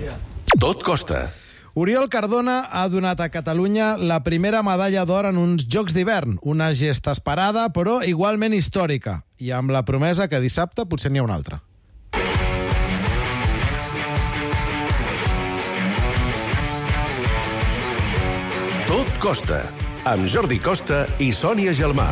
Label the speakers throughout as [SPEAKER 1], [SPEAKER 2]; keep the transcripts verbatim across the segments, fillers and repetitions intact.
[SPEAKER 1] Tot costa.
[SPEAKER 2] Oriol Cardona ha donat a Catalunya la primera medalla d'or en uns Jocs d'hivern, una gesta esperada, però igualment històrica, i amb la promesa que dissabte potser n'hi ha una altra.
[SPEAKER 1] Tot costa, amb Jordi Costa i Sònia Gelmà.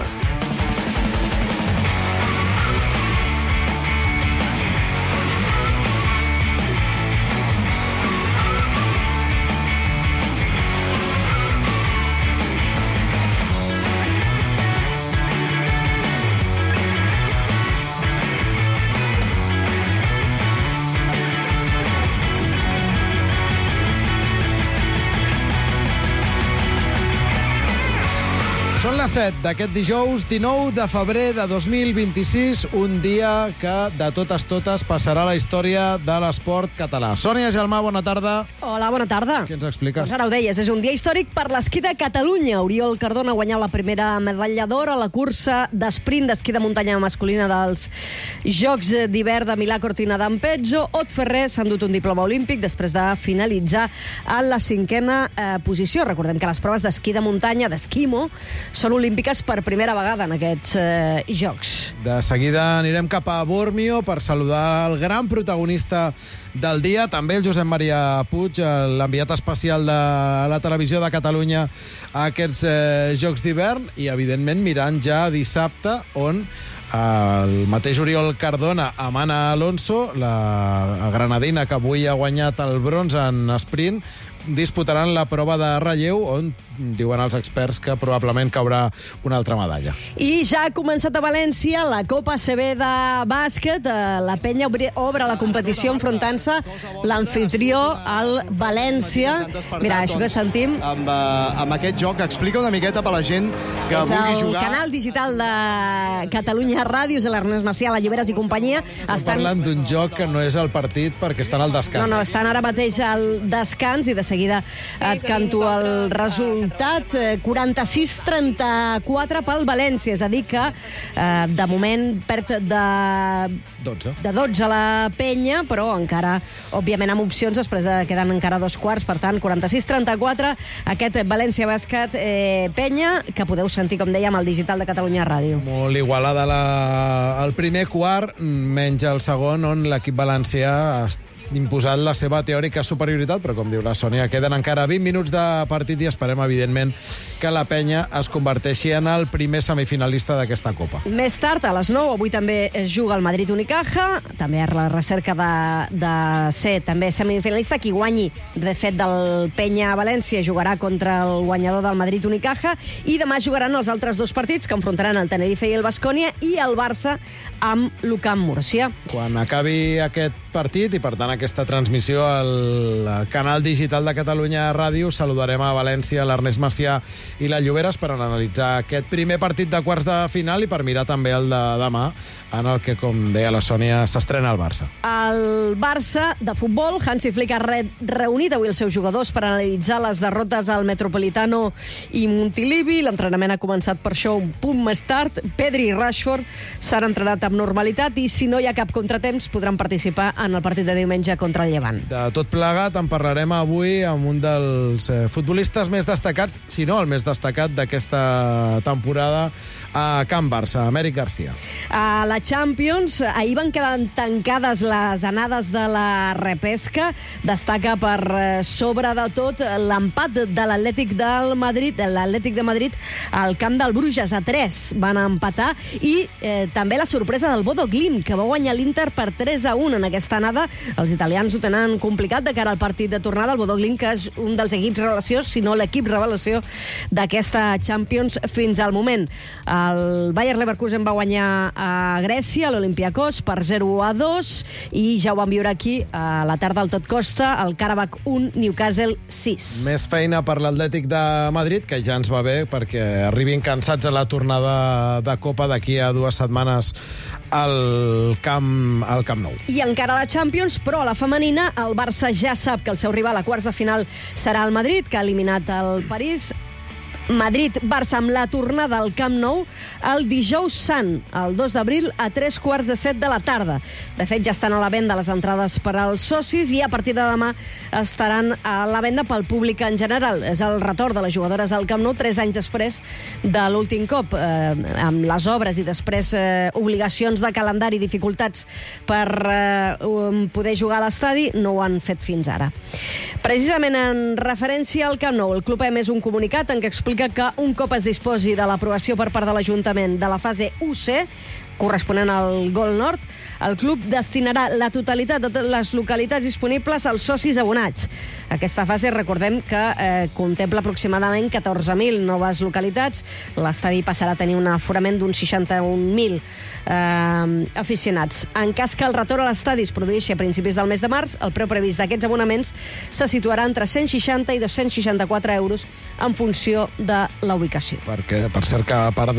[SPEAKER 2] Són les set d'aquest dijous, dinou de febrer de dos mil vint-i-sis, un dia que de totes totes passarà a la història de l'esport català. Sònia Gelmà, bona tarda.
[SPEAKER 3] Hola, bona tarda.
[SPEAKER 2] Què ens expliques?
[SPEAKER 3] Doncs ara ho deies, és un dia històric per l'esquí de Catalunya. Oriol Cardona ha guanyat la primera medalla d'or a la cursa d'esprint d'esquí de muntanya masculina dels Jocs d'hivern de Milà Cortina d'Ampezzo. Ot Ferrer s'ha endut un diploma olímpic després de finalitzar en la cinquena eh, posició. Recordem que les proves d'esquí de muntanya, d'esquimo, són olímpiques per primera vegada en aquests eh, Jocs.
[SPEAKER 2] De seguida anirem cap a Bormio per saludar el gran protagonista del dia, també el Josep Maria Puig, l'enviat especial de la televisió de Catalunya a aquests eh, Jocs d'hivern, i evidentment mirant ja dissabte, on el mateix Oriol Cardona amb Ana Alonso, la granadina que avui ha guanyat el bronze en sprint, disputaran la prova de relleu, on diuen els experts que probablement caurà una altra medalla.
[SPEAKER 3] I ja ha començat a València la Copa A C B de bàsquet. La penya obre la competició enfrontant-se l'anfitrió al València. Mira, això que sentim...
[SPEAKER 4] Amb, uh, amb aquest joc, explica una miqueta per la gent que
[SPEAKER 3] és
[SPEAKER 4] vulgui
[SPEAKER 3] el
[SPEAKER 4] jugar.
[SPEAKER 3] Canal digital de Catalunya Ràdio, és l'Ernest Macià, la Lloberes i companyia.
[SPEAKER 2] Estan, estan parlant d'un joc que no és el partit perquè estan al descans.
[SPEAKER 3] No, no, estan ara mateix al descans i de seguida et canto el resultat. quaranta-sis trenta-quatre pel València, és a dir que eh, de moment perd de
[SPEAKER 2] dotze.
[SPEAKER 3] de dotze la penya, però encara, òbviament, amb opcions, després de queden encara dos quarts, per tant, quaranta-sis trenta-quatre, aquest València Bàsquet eh, penya, que podeu sentir, com dèiem, al digital de Catalunya Ràdio.
[SPEAKER 2] Molt igualada la... el primer quart, menys el segon, on l'equip valencià ha imposat la seva teòrica superioritat, però com diu la Sònia, queden encara vint minuts de partit i esperem, evidentment, que la penya es converteixi en el primer semifinalista d'aquesta Copa.
[SPEAKER 3] Més tard, a les nou, avui també es juga el Madrid-Unicaja, també és la recerca de, de ser també semifinalista. Qui guanyi, de fet, del Penya-València jugarà contra el guanyador del Madrid-Unicaja, i demà jugaran els altres dos partits que enfrontaran el Tenerife i el Baskonia, i el Barça amb l'U C A M Múrcia.
[SPEAKER 2] Quan acabi aquest partit, i per tant aquesta transmissió al canal digital de Catalunya Ràdio, saludarem a València, l'Ernest Macià i la Lloberes per analitzar aquest primer partit de quarts de final i per mirar també el de demà, en el que, com deia la Sònia, s'estrena el Barça.
[SPEAKER 3] El Barça de futbol, Hansi Flick ha re reunit avui els seus jugadors per analitzar les derrotes al Metropolitano i Montilivi. L'entrenament ha començat per això un punt més tard. Pedri i Rashford s'han entrenat amb normalitat i, si no hi ha cap contratemps, podran participar en el partit de diumenge contra el Llevant.
[SPEAKER 2] De tot plegat en parlarem avui amb un dels eh, futbolistes més destacats, si no el més destacat d'aquesta temporada a Can Barça, Amèric Garcia.
[SPEAKER 3] A la Champions, ahir van quedar tancades les anades de la repesca. Destaca per sobre de tot l'empat de l'Atlètic del Madrid, l'Atlètic de Madrid al camp del Bruges, a tres van empatar, i eh, també la sorpresa del Bodo Glimt, que va guanyar l'Inter per tres a un en aquesta anada. Els italians ho tenen complicat de cara al partit de tornada. El Bodo Glimt, que és un dels equips revelació, si no l'equip revelació d'aquesta Champions fins al moment. El Bayer Leverkusen va guanyar a Grècia, l'Olympiakos, per zero a dos, i ja ho vam viure aquí a la tarda al Tot Costa, el Karabakh un, Newcastle sis.
[SPEAKER 2] Més feina per l'Atlètic de Madrid, que ja ens va bé perquè arribin cansats a la tornada de Copa d'aquí a dues setmanes al Camp, al Camp Nou.
[SPEAKER 3] I encara la Champions, però a la femenina el Barça ja sap que el seu rival a quarts de final serà el Madrid, que ha eliminat el París Madrid-Barça amb la tornada al Camp Nou el dijous sant, el dos d'abril, a tres quarts de set de la tarda. De fet, ja estan a la venda les entrades per als socis i a partir de demà estaran a la venda pel públic en general. És el retorn de les jugadores al Camp Nou tres anys després de l'últim cop, eh, amb les obres i després eh, obligacions de calendari, dificultats per eh, poder jugar a l'estadi, no ho han fet fins ara. Precisament en referència al Camp Nou, el Club ha emès un comunicat en què explica que un cop es disposi de l'aprovació per part de l'Ajuntament de la fase u ce, corresponent al Gol Nord, el club destinarà la totalitat de les localitats disponibles als socis abonats. Aquesta fase, recordem que eh, contempla aproximadament catorze mil noves localitats. L'estadi passarà a tenir un aforament d'uns seixanta-un mil eh, aficionats. En cas que el retorn a l'estadi es produeixi a principis del mes de març, el preu previst d'aquests abonaments se situarà entre cent seixanta i dos-cents seixanta-quatre euros en funció de la ubicació.
[SPEAKER 2] Perquè, per cert, que a part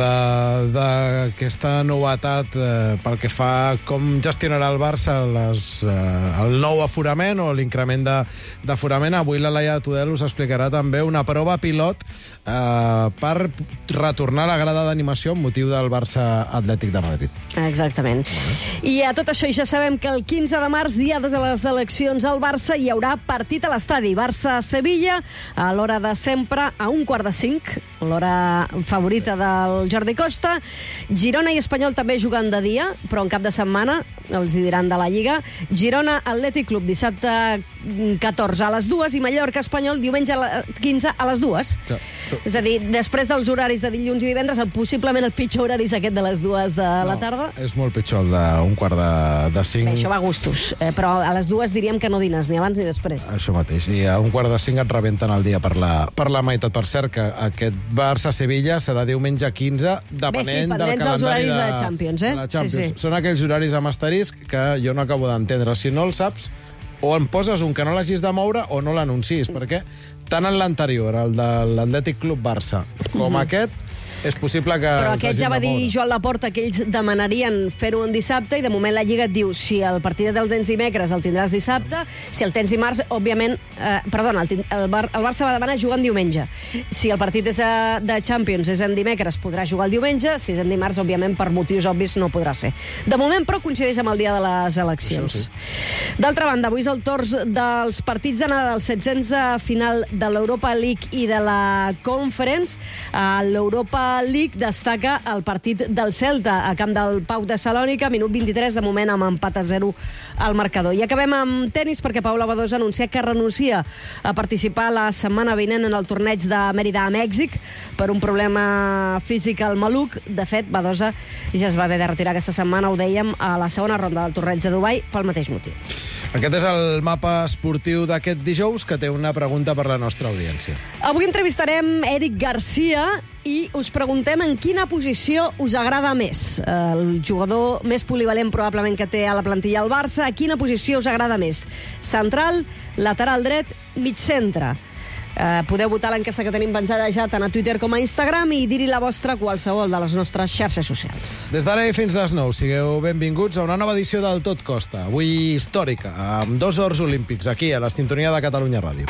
[SPEAKER 2] d'aquesta novetat eh, pel que fa a com gestionarà el Barça les, eh, el nou aforament o l'increment d'aforament, avui la Laia Tudel us explicarà també una prova pilot eh, per retornar a la grada d'animació amb motiu del Barça Atlètic de Madrid.
[SPEAKER 3] Exactament. I a tot això ja sabem que el quinze de març, dia de les eleccions al Barça, hi haurà partit a l'estadi. Barça-Sevilla, a l'hora de sempre, a un quart de cinc, l'hora favorita del Jordi Costa. Girona i Espanyol també juguen de dia, però en cap de setmana, els hi diran de la Lliga. Girona Atlètic Club, dissabte catorze a les dues, i Mallorca-Espanyol, diumenge quinze a les dues. Ja. És a dir, després dels horaris de dilluns i divendres, el, possiblement el pitjor horari és aquest de les dues de la tarda.
[SPEAKER 2] No, és molt pitjor el d'un quart de, de cinc.
[SPEAKER 3] Bé, això va a gustos, eh, però a les dues diríem que no dines, ni abans ni després.
[SPEAKER 2] Això mateix, i a un quart de cinc et rebenten el dia per la, per la meitat. Per cert, que aquest Barça-Sevilla serà diumenge quinze, depenent
[SPEAKER 3] Bé, sí,
[SPEAKER 2] del calendari
[SPEAKER 3] horaris
[SPEAKER 2] de,
[SPEAKER 3] de Champions, eh?
[SPEAKER 2] de la Champions.
[SPEAKER 3] Sí, sí.
[SPEAKER 2] Són aquells horaris amb asterisc que jo no acabo d'entendre. Si no el saps, o en poses un que no l'hagis de moure o no l'anuncis, perquè tant en l'anterior, el de l'Atlètic Club Barça, com mm-hmm. aquest, és possible que...
[SPEAKER 3] Però aquest ja va dir Joan Laporta que ells demanarien fer-ho en dissabte i de moment la Lliga et diu si el partit el tens dimecres el tindràs dissabte, si el tens dimarts, òbviament... Eh, perdona, el, el, Bar, el Barça va demanar jugar en diumenge. Si el partit és a, de Champions és en dimecres, podrà jugar el diumenge, si és en dimarts, òbviament, per motius obvis no podrà ser. De moment, però, coincideix amb el dia de les eleccions. Sí. D'altra banda, avui és el torn dels partits d'anada dels setzents de final de l'Europa League i de la Conference. A l'Europa League destaca el partit del Celta a camp del Pau de Salònica, minut vint-i-tres, de moment amb empat a zero al marcador. I acabem amb tenis perquè Paula Badosa ha anunciat que renuncia a participar la setmana vinent en el torneig de Mèrida a Mèxic per un problema físic al maluc. De fet, Badosa ja es va haver de retirar aquesta setmana, ho dèiem, a la segona ronda del torneig de Dubai pel mateix motiu.
[SPEAKER 2] Aquest és el mapa esportiu d'aquest dijous, que té una pregunta per la nostra audiència.
[SPEAKER 3] Avui entrevistarem Eric Garcia i us preguntem en quina posició us agrada més. El jugador més polivalent probablement que té a la plantilla el Barça, a quina posició us agrada més? Central, lateral dret, mig centre. Eh, podeu votar l'enquesta que tenim penjada ja tant a Twitter com a Instagram i dir-hi la vostra a qualsevol de les nostres xarxes socials.
[SPEAKER 2] Des d'ara i fins les nou, sigueu benvinguts a una nova edició del Tot Costa, avui històrica, amb dos ors olímpics, aquí, a la sintonia de Catalunya Ràdio.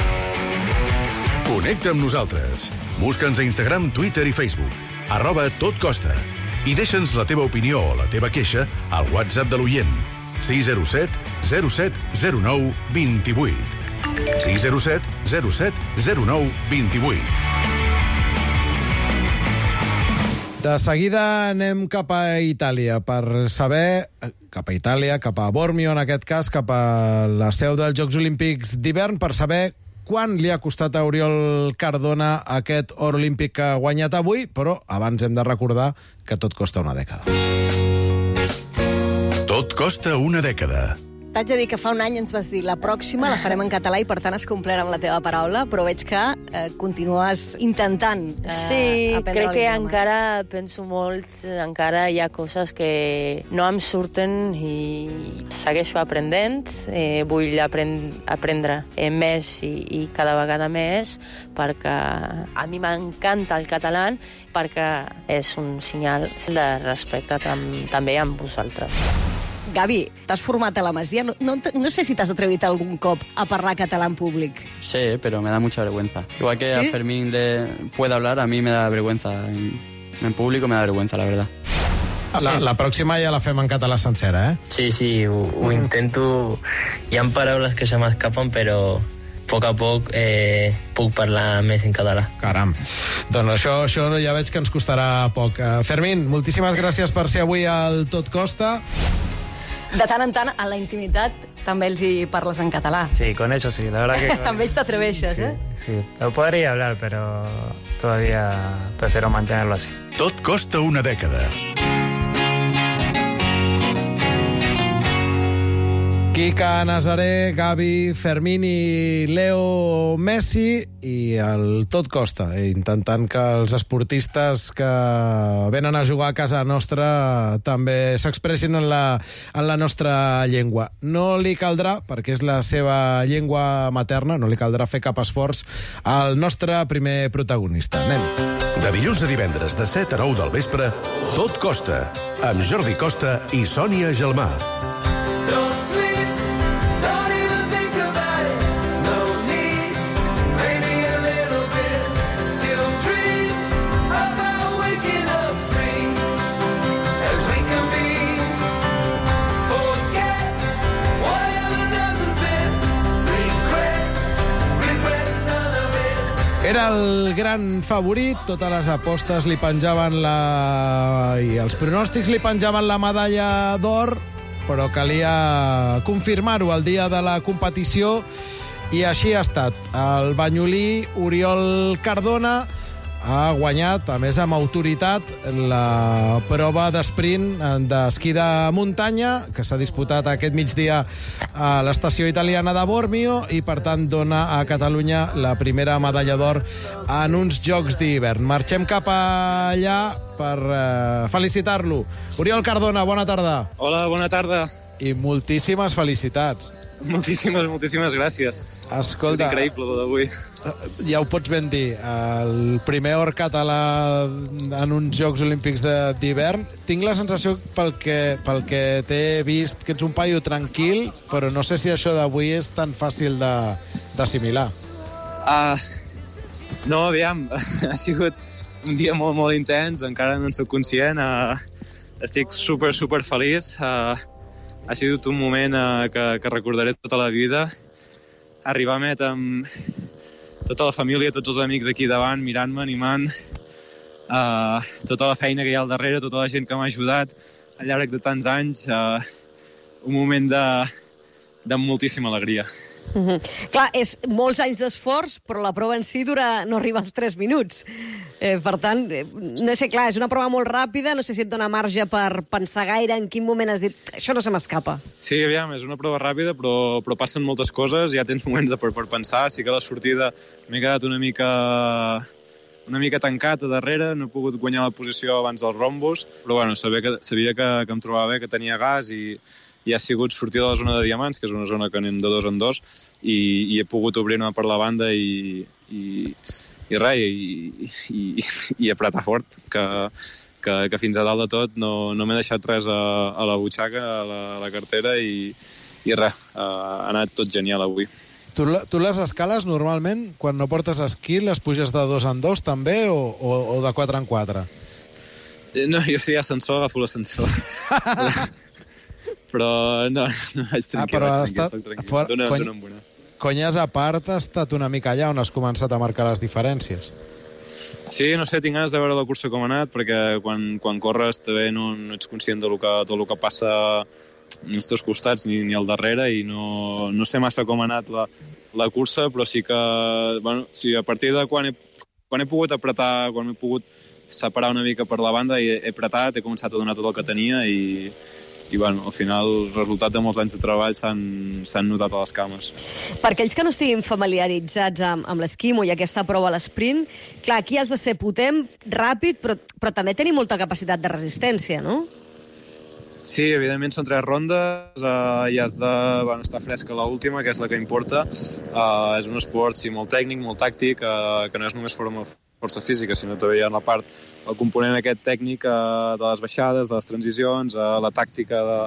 [SPEAKER 1] Connecta amb nosaltres. Busca'ns a Instagram, Twitter i Facebook. Arroba Tot Costa. I deixa'ns la teva opinió o la teva queixa al WhatsApp de l'oient. sis zero set zero set zero nou dos vuit. sis zero set zero set zero nou dos vuit.
[SPEAKER 2] De seguida anem cap a Itàlia per saber... Cap a Itàlia, cap a Bormio, en aquest cas, cap a la seu dels Jocs Olímpics d'hivern, per saber quant li ha costat a Oriol Cardona aquest or olímpic que ha guanyat avui, però abans hem de recordar que tot costa una dècada.
[SPEAKER 1] Tot costa una dècada.
[SPEAKER 5] T'haig de dir que fa un any ens vas dir la pròxima la farem en català i per tant has complert amb la teva paraula, però veig que eh, continues intentant eh,
[SPEAKER 6] sí,
[SPEAKER 5] aprendre
[SPEAKER 6] crec que
[SPEAKER 5] l'idioma.
[SPEAKER 6] encara penso molt, encara hi ha coses que no em surten i segueixo aprenent, eh, vull aprend aprendre eh, més i, i cada vegada més perquè a mi m'encanta el català perquè és un senyal de respecte tam també amb vosaltres.
[SPEAKER 5] Gavi, t'has format a la Masia. No, no, no sé si t'has atrevit algun cop a parlar català en públic.
[SPEAKER 7] Sí, pero me da mucha vergüenza. Igual que
[SPEAKER 5] ¿Sí?
[SPEAKER 7] a Fermín le puede hablar, a mí me da vergüenza. En, en público me da vergüenza, la verdad.
[SPEAKER 2] La, la pròxima ja la fem en català sencera, eh?
[SPEAKER 8] Sí, sí, ho, ho intento. Hi ha paraules que se m'escapen, però a poc a poc eh, puc parlar més en català.
[SPEAKER 2] Caram. Doncs això, això ja veig que ens costarà poc. Uh, Fermín, moltíssimes gràcies per ser avui al Tot Costa.
[SPEAKER 5] De tant en tant, a la intimitat, també els hi parles en català.
[SPEAKER 9] Sí, con ellos sí, la verdad que...
[SPEAKER 5] Amb ells t'atreveixes,
[SPEAKER 9] sí,
[SPEAKER 5] eh?
[SPEAKER 9] Sí, lo podría hablar, pero todavía prefiero mantenerlo así.
[SPEAKER 1] Tot costa una dècada.
[SPEAKER 2] Quica Nazaré, Gavi, Fermín i Leo Messi, i el Tot Costa, intentant que els esportistes que venen a jugar a casa nostra també s'expressin en la, en la nostra llengua. No li caldrà, perquè és la seva llengua materna, no li caldrà fer cap esforç al nostre primer protagonista. Anem.
[SPEAKER 1] De dilluns a divendres, de set a nou del vespre, Tot Costa, amb Jordi Costa i Sònia Gelmà.
[SPEAKER 10] Don't sleep, don't even think about it. No need, maybe a little bit. Still dream about waking up free as we can be. Forget whatever doesn't fit. Regret, regret none of it.
[SPEAKER 2] Era el gran favorit, totes les apostes li penjaven la... i els pronòstics li penjaven la medalla d'or, però calia confirmar-ho el dia de la competició, i així ha estat. El banyolí Oriol Cardona ha guanyat, a més amb autoritat, la prova d'esprint d'esquí de muntanya, que s'ha disputat aquest migdia a l'estació italiana de Bormio, i per tant dona a Catalunya la primera medalla d'or en uns Jocs d'hivern. Marxem cap allà per eh, felicitar-lo. Oriol Cardona, bona tarda.
[SPEAKER 11] Hola, bona tarda.
[SPEAKER 2] I moltíssimes felicitats.
[SPEAKER 11] Moltíssimes, moltíssimes gràcies.
[SPEAKER 2] Escolta,
[SPEAKER 11] és increïble, lo d'avui.
[SPEAKER 2] Ja ho pots ben dir, el primer or català en uns Jocs Olímpics d'hivern. Tinc la sensació, pel que, pel que t'he vist, que ets un paio tranquil, però no sé si això d'avui és tan fàcil d'assimilar.
[SPEAKER 11] Uh, no, aviam, ha sigut un dia molt, molt intens, encara no en soc conscient. Uh, estic super, super feliç. Uh, ha sigut un moment uh, que, que recordaré tota la vida. Arribar a Met amb tota la família, tots els amics aquí davant, mirant-me, animant, uh, tota la feina que hi ha al darrere, tota la gent que m'ha ajudat al llarg de tants anys, uh, un moment de, de moltíssima alegria.
[SPEAKER 3] Mm-hmm. Clar, és molts anys d'esforç, però la prova en si dura, no arriba als tres minuts. Eh, per tant, eh, no sé, clar, és una prova molt ràpida, no sé si et dona marge per pensar gaire en quin moment has dit això no se m'escapa.
[SPEAKER 11] Sí, aviam, és una prova ràpida, però, però passen moltes coses, ja tens moments de, per, per pensar. Sí que a la sortida m'he quedat una mica, una mica tancat a darrere, no he pogut guanyar la posició abans dels rombos, però bueno, sabia que, sabia que, que em trobava bé, que tenia gas, i i ha sigut sortir de la zona de diamants, que és una zona que anem de dos en dos, i, i he pogut obrir-me per la banda i, i, i res, i, i, i apretar fort, que, que, que fins a dalt de tot no, no m'he deixat res a, a la butxaca, a la, a la cartera, i, i res, ha anat tot genial avui.
[SPEAKER 2] Tu, tu les escales, normalment, quan no portes esquí, les puges de dos en dos, també, o, o, o de quatre en quatre?
[SPEAKER 11] No, jo si hi ha ascensor, agafo l'ascensor. Però no, no vaig tranquil, ah, però vaig tranquil, soc tranquil. For... Dóna, Cony... dóna'm una.
[SPEAKER 2] Conyes a part, has estat una mica allà on has començat a marcar les diferències.
[SPEAKER 11] Sí, no sé, tinc ganes de veure la cursa com ha anat, perquè quan, quan corres també no, no ets conscient de lo que, tot el que passa als teus costats ni, ni al darrere, i no, no sé massa com ha anat la, la cursa, però sí que, bueno, sí, a partir de quan he, quan he pogut apretar, quan he pogut separar una mica per la banda, he, he apretat, he començat a donar tot el que tenia, i i bueno, al final el resultat de molts anys de treball s'han notat a les cames.
[SPEAKER 3] Per aquells que no estiguin familiaritzats amb, amb l'esquimo i aquesta prova a l'esprint, clar, aquí has de ser potent, ràpid, però, però també tenir molta capacitat de resistència, no?
[SPEAKER 11] Sí, evidentment són tres rondes, uh, i has de bueno, estar fresca l'última, que és la que importa. Uh, és un esport sí, molt tècnic, molt tàctic, uh, que no és només forma força física, sinó també hi ha la part, el component aquest tècnic eh, de les baixades, de les transicions, eh, la tàctica de,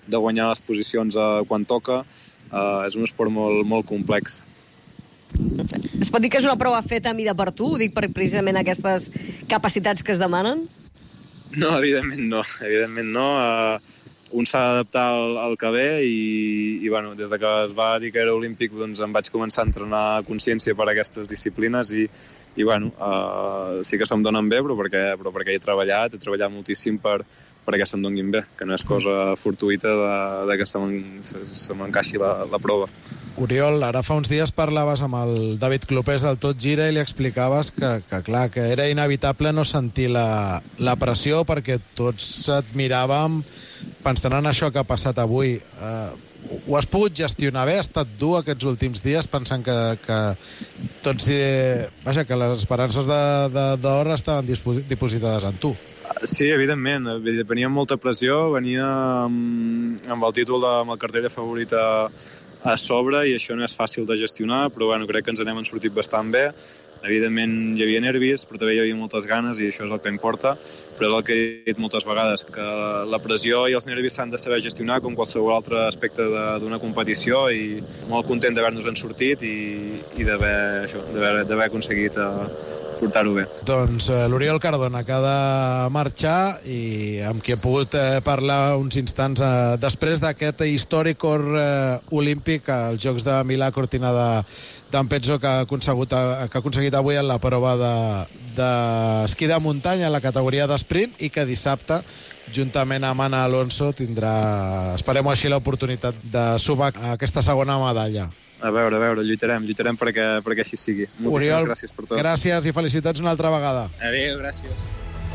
[SPEAKER 11] de guanyar les posicions uh, quan toca. Uh, és un esport molt, molt complex.
[SPEAKER 3] Es pot dir que és una prova feta a mida per tu? Ho dic per precisament aquestes capacitats que es demanen?
[SPEAKER 11] No, evidentment no. Evidentment no. Uh, un s'ha d'adaptar al, al que ve i, i bueno, des de que es va dir que era olímpic doncs em vaig començar a entrenar a consciència per a aquestes disciplines i, i bueno, uh, sí que se'm donen bé, però perquè, però perquè he treballat, he treballat moltíssim per, perquè se'm donguin bé, que no és cosa fortuïta de, de que se, se, se m'encaixi la, la prova.
[SPEAKER 2] Oriol, ara fa uns dies parlaves amb el David Clopés al Tot Gira i li explicaves que, que clar, que era inevitable no sentir la, la pressió perquè tots et miràvem pensant en això que ha passat avui. Uh, ho has pogut gestionar bé? Ha estat dur aquests últims dies pensant que, que tots... Eh, vaja, que les esperances d'or estaven dipositades en tu.
[SPEAKER 11] Sí, evidentment. Venia amb molta pressió, venia amb, amb el títol de, amb el cartell de favorit a, a sobre i això no és fàcil de gestionar, però bueno, crec que ens n'hem sortit bastant bé. Evidentment hi havia nervis, però també hi havia moltes ganes i això és el que importa. Però és el que he dit moltes vegades, que la pressió i els nervis s'han de saber gestionar com qualsevol altre aspecte d'una competició i molt content d'haver-nos en sortit i, i d'haver aconseguit uh, portar-ho bé.
[SPEAKER 2] Doncs eh, l'Oriol Cardona, que ha de marxar i amb qui he pogut eh, parlar uns instants eh, després d'aquest històric cor eh, olímpic als Jocs de Milà Cortina de d'en Pezzo que ha, aconsegut, que ha aconseguit avui en la prova d'esquí de, de muntanya en la categoria d'esprint i que dissabte, juntament amb Ana Alonso, tindrà, esperem així, l'oportunitat de sumar aquesta segona medalla.
[SPEAKER 11] A veure, a veure, lluitarem, lluitarem perquè, perquè així sigui. Moltíssimes
[SPEAKER 2] Oriol,
[SPEAKER 11] gràcies per tot.
[SPEAKER 2] Gràcies i felicitats una altra vegada.
[SPEAKER 11] Adéu, gràcies.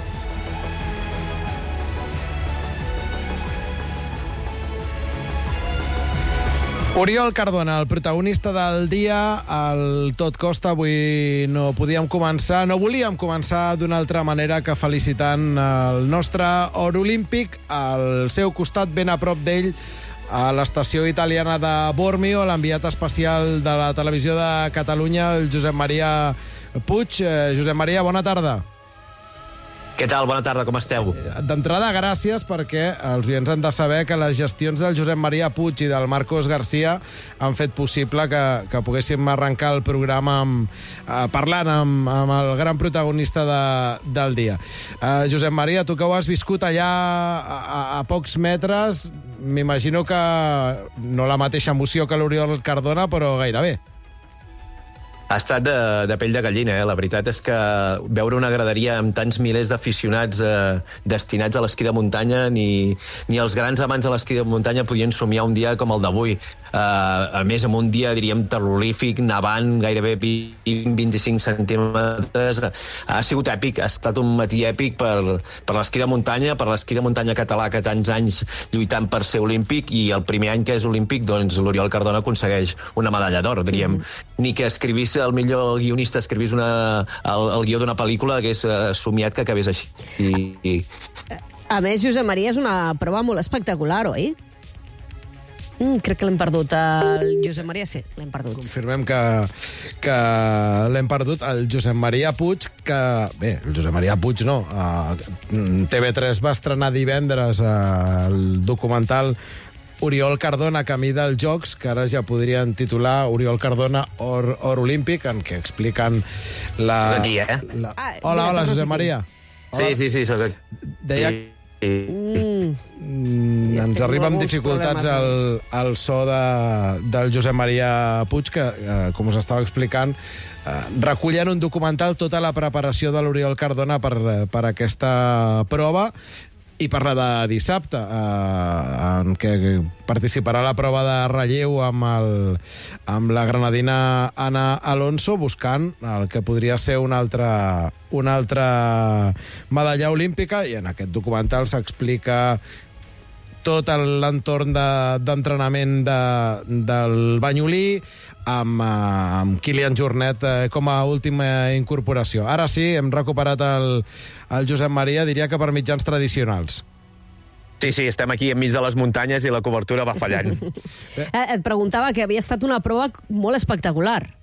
[SPEAKER 2] Oriol Cardona, el protagonista del dia, al Tot Costa. Avui no podíem començar, no volíem començar d'una altra manera que felicitant el nostre or olímpic, al seu costat, ben a prop d'ell, a l'estació italiana de Bormio, l'enviat especial de la televisió de Catalunya, el Josep Maria Puig. Eh, Josep Maria, bona tarda.
[SPEAKER 12] Què tal? Bona tarda, com esteu?
[SPEAKER 2] D'entrada, gràcies, perquè els oients han de saber que les gestions del Josep Maria Puig i del Marcos Garcia han fet possible que, que poguéssim arrencar el programa amb, eh, parlant amb, amb el gran protagonista de, del dia. Eh, Josep Maria, tu que ho has viscut allà a, a, a pocs metres, m'imagino que no la mateixa emoció que l'Oriol Cardona, però gairebé.
[SPEAKER 12] Ha estat de, de pell de gallina, eh? La veritat és que veure una graderia amb tants milers d'aficionats eh, destinats a l'esquí de muntanya, ni, ni els grans amants de l'esquí de muntanya podien somiar un dia com el d'avui. Eh, a més, amb un dia, diríem, terrorífic, nevant, gairebé vint a vint-i-cinc centímetres. Ha sigut èpic, ha estat un matí èpic per, per l'esquí de muntanya, per l'esquí de muntanya català que tants anys lluitant per ser olímpic, i el primer any que és olímpic, doncs l'Oriol Cardona aconsegueix una medalla d'or, diríem. Mm. Ni que escrivís el millor guionista, escrivís una, el, el guió d'una pel·lícula, hagués uh, somiat que acabés així. I, i...
[SPEAKER 3] A més, Josep Maria, és una prova molt espectacular, oi? Mm, crec que l'hem perdut. El Josep Maria, sí, l'hem perdut.
[SPEAKER 2] Confirmem que, que l'hem perdut. El Josep Maria Puig, que... Bé, el Josep Maria Puig no. Uh, T V tres va estrenar divendres uh, el documental Oriol Cardona, camí dels Jocs, que ara ja podrien titular Oriol Cardona, or, or olímpic, en què expliquen la...
[SPEAKER 12] Aquí, eh?
[SPEAKER 2] La... Ah, hola, hola, Josep Maria.
[SPEAKER 12] Hola. Sí, sí, sí, soc aquí.
[SPEAKER 2] Deia... Mm. Mm, ja ens arriba amb dificultats el, el so de, del Josep Maria Puig, que, eh, com us estava explicant, eh, recullen un documental tota la preparació de l'Oriol Cardona per, per aquesta prova, i per la de dissabte, eh, en què participarà la prova de relleu amb, el, amb la granadina Ana Alonso, buscant el que podria ser una altra, una altra medalla olímpica, i en aquest documental s'explica tot l'entorn d'entrenament de, del Banyolí, amb, amb Kilian Jornet eh, com a última incorporació. Ara sí, hem recuperat el, el Josep Maria, diria que per mitjans tradicionals.
[SPEAKER 12] Sí, sí, estem aquí enmig de les muntanyes i la cobertura va fallant.
[SPEAKER 3] Et preguntava que havia estat una prova molt espectacular.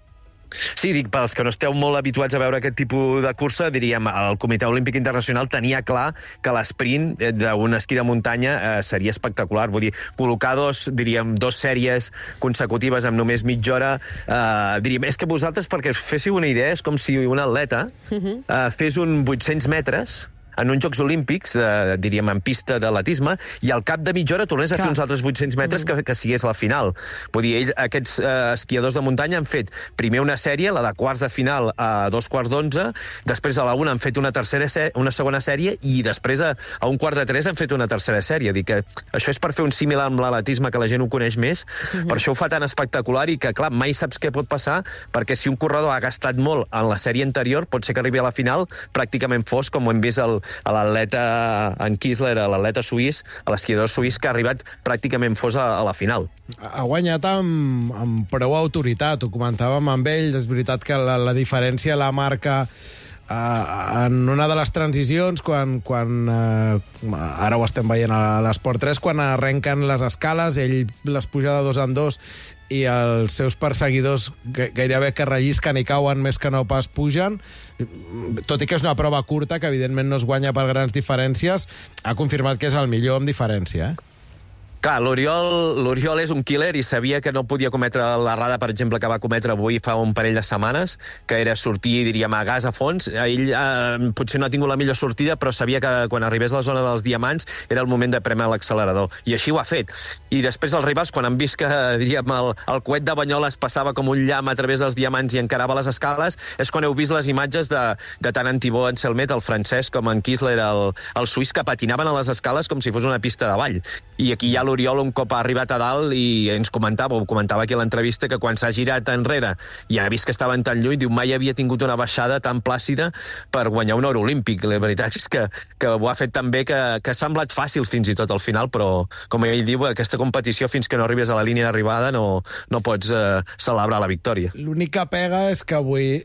[SPEAKER 12] Sí, dic, pels que no esteu molt habituats a veure aquest tipus de cursa, diríem, el Comitè Olímpic Internacional tenia clar que l'esprint d'un esquí de muntanya eh, seria espectacular. Vull dir, col·locar dos, diríem, dos sèries consecutives amb només mitja hora, eh, diríem, és que vosaltres, perquè us féssiu una idea, és com si un atleta eh, fes un vuit-cents metres en uns Jocs Olímpics, eh, diríem, en pista d'atletisme, i al cap de mitja hora tornés a fer uns altres vuit-cents metres que, que sigués la final. Vull dir, ell, aquests eh, esquiadors de muntanya han fet primer una sèrie, la de quarts de final a dos quarts d'onze, després a la una han fet una tercera una segona sèrie, i després a, a un quart de tres han fet una tercera sèrie. Dic que això és per fer un símil amb l'atletisme, que la gent ho coneix més, per això ho fa tan espectacular, i que, clar, mai saps què pot passar, perquè si un corredor ha gastat molt en la sèrie anterior, pot ser que arribi a la final pràcticament fos, com ho hem vist el a l'atleta en Kiesler, a l'atleta suís, a l'esquiador suís, que ha arribat pràcticament fos a, a la final.
[SPEAKER 2] Ha guanyat amb, amb prou autoritat, ho comentàvem amb ell, és veritat que la, la diferència la marca uh, en una de les transicions, quan, quan uh, ara ho estem veient a l'Esport tres, quan arrenquen les escales, ell les puja de dos en dos, i els seus perseguidors gairebé que rellisquen i cauen més que no pas pugen, tot i que és una prova curta, que evidentment no es guanya per grans diferències, ha confirmat que és el millor amb diferència, eh?
[SPEAKER 12] Clar, l'Oriol l'Oriol és un killer i sabia que no podia cometre l'errada, per exemple, que va cometre avui fa un parell de setmanes, que era sortir, diríem, a gas a fons. Ell eh, potser no ha tingut la millor sortida, però sabia que quan arribés a la zona dels diamants era el moment de prémer l'accelerador, i així ho ha fet. I després els rivals, quan han vist que, diríem, el, el coet de Banyoles passava com un llamp a través dels diamants i encarava les escales, és quan heu vist les imatges de, de tant en Thibaut Anselmet, el francès, com en Kiesler, el, el suís, que patinaven a les escales com si fos una pista de ball. I aquí hi ha l'Oriol un cop ha arribat a dalt i ens comentava, ho comentava aquí a l'entrevista, que quan s'ha girat enrere i ha vist que estaven tan lluny, diu, mai havia tingut una baixada tan plàcida per guanyar un oro olímpic. La veritat és que, que ho ha fet tan bé que, que ha semblat fàcil fins i tot al final, però, com ell diu, aquesta competició, fins que no arribes a la línia d'arribada, no, no pots eh, celebrar la victòria.
[SPEAKER 2] L'única pega és que avui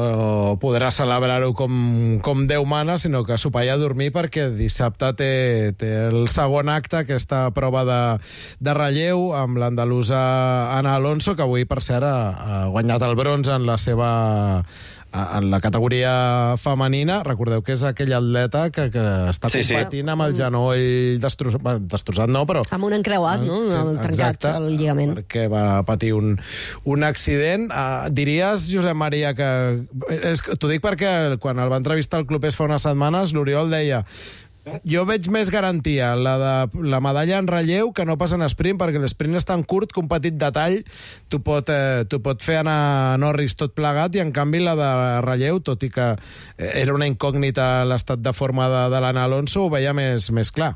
[SPEAKER 2] no podrà celebrar-ho com, com Déu mana, sinó que sopar i a dormir, perquè dissabte té, té el segon acte, aquesta prova de de relleu amb l'andalusa Ana Alonso, que avui, per cert, ha, ha guanyat el bronze en la seva en la categoria femenina. Recordeu que és aquell atleta que, que està sí, competint sí. amb el genoll destrossat, bueno, destrossat no, però...
[SPEAKER 3] Amb un encreuat, no?
[SPEAKER 2] Sí,
[SPEAKER 3] el trencat,
[SPEAKER 2] exacte,
[SPEAKER 3] el lligament.
[SPEAKER 2] Perquè va patir un, un accident. Uh, diries, Josep Maria, que... És, t'ho dic perquè quan el va entrevistar al Clubés fa unes setmanes, l'Oriol deia: jo veig més garantia la de la medalla en relleu que no pas en sprint, perquè l'esprint és tan curt que un petit detall t'ho pot, eh, pot fer anar Norris tot plegat, i en canvi la de relleu, tot i que era una incògnita l'estat de forma de, de l'Anna Alonso, ho veia més, més clar.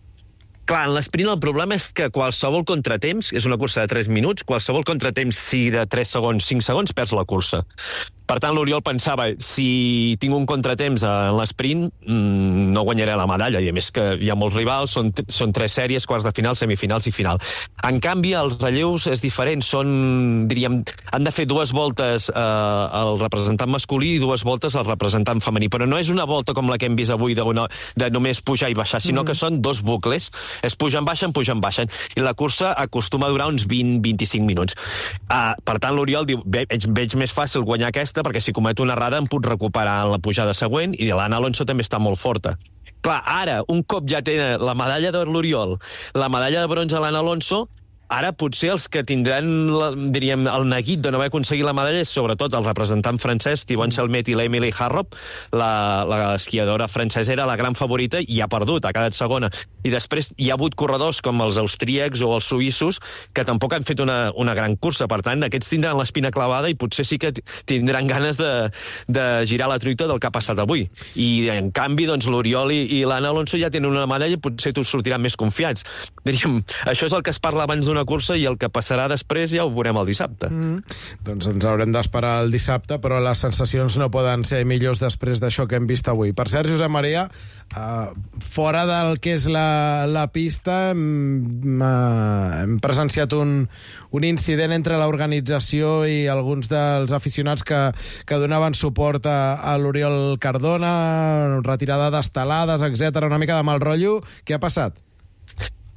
[SPEAKER 12] Clar, en l'esprint el problema és que qualsevol contratemps, és una cursa de tres minuts, qualsevol contratemps, sigui de tres segons, cinc segons, perds la cursa. Per tant, l'Oriol pensava, si tinc un contratemps en l'esprint, mmm, no guanyaré la medalla, i a més que hi ha molts rivals, són, són tres sèries, quarts de final, semifinals i final. En canvi, els relleus és diferent, són, diríem, han de fer dues voltes eh, el representant masculí i dues voltes el representant femení, però no és una volta com la que hem vist avui de, una, de només pujar i baixar, sinó mm. que són dos bucles, es pugen, baixen, pugen, baixen, i la cursa acostuma a durar uns vint a vint-i-cinc minuts. Uh, per tant, l'Oriol diu, veig, veig més fàcil guanyar aquesta, perquè si cometo una errada em puc recuperar en la pujada següent, i l'Anna Alonso també està molt forta. Clar, ara, un cop ja té la medalla de l'Oriol, la medalla de bronze a l'Anna Alonso, ara potser els que tindran, la, diríem, el neguit de no haver aconseguit la medalla és sobretot el representant francès, Thibaut Anselmet, i l'Emily Harrop. La, la esquiadora francesa era la gran favorita i ha perdut, ha quedat segona. I després hi ha hagut corredors com els austríacs o els suïssos que tampoc han fet una, una gran cursa. Per tant, aquests tindran l'espina clavada i potser sí que tindran ganes de, de girar la truita del que ha passat avui. I, en canvi, doncs, l'Oriol i, i l'Anna Alonso ja tenen una medalla i potser t'ho sortiran més confiats. Diríem, això és el que es parla abans d'una cursa, i el que passarà després ja ho veurem el dissabte.
[SPEAKER 2] Mm. Doncs ens haurem d'esperar el dissabte, però les sensacions no poden ser millors després d'això que hem vist avui. Per cert, Josep Maria, uh, fora del que és la, la pista, hem, uh, hem presenciat un, un incident entre l'organització i alguns dels aficionats que, que donaven suport a, a l'Oriol Cardona, retirada d'estelades, etcètera, una mica de mal rotllo. Què ha passat?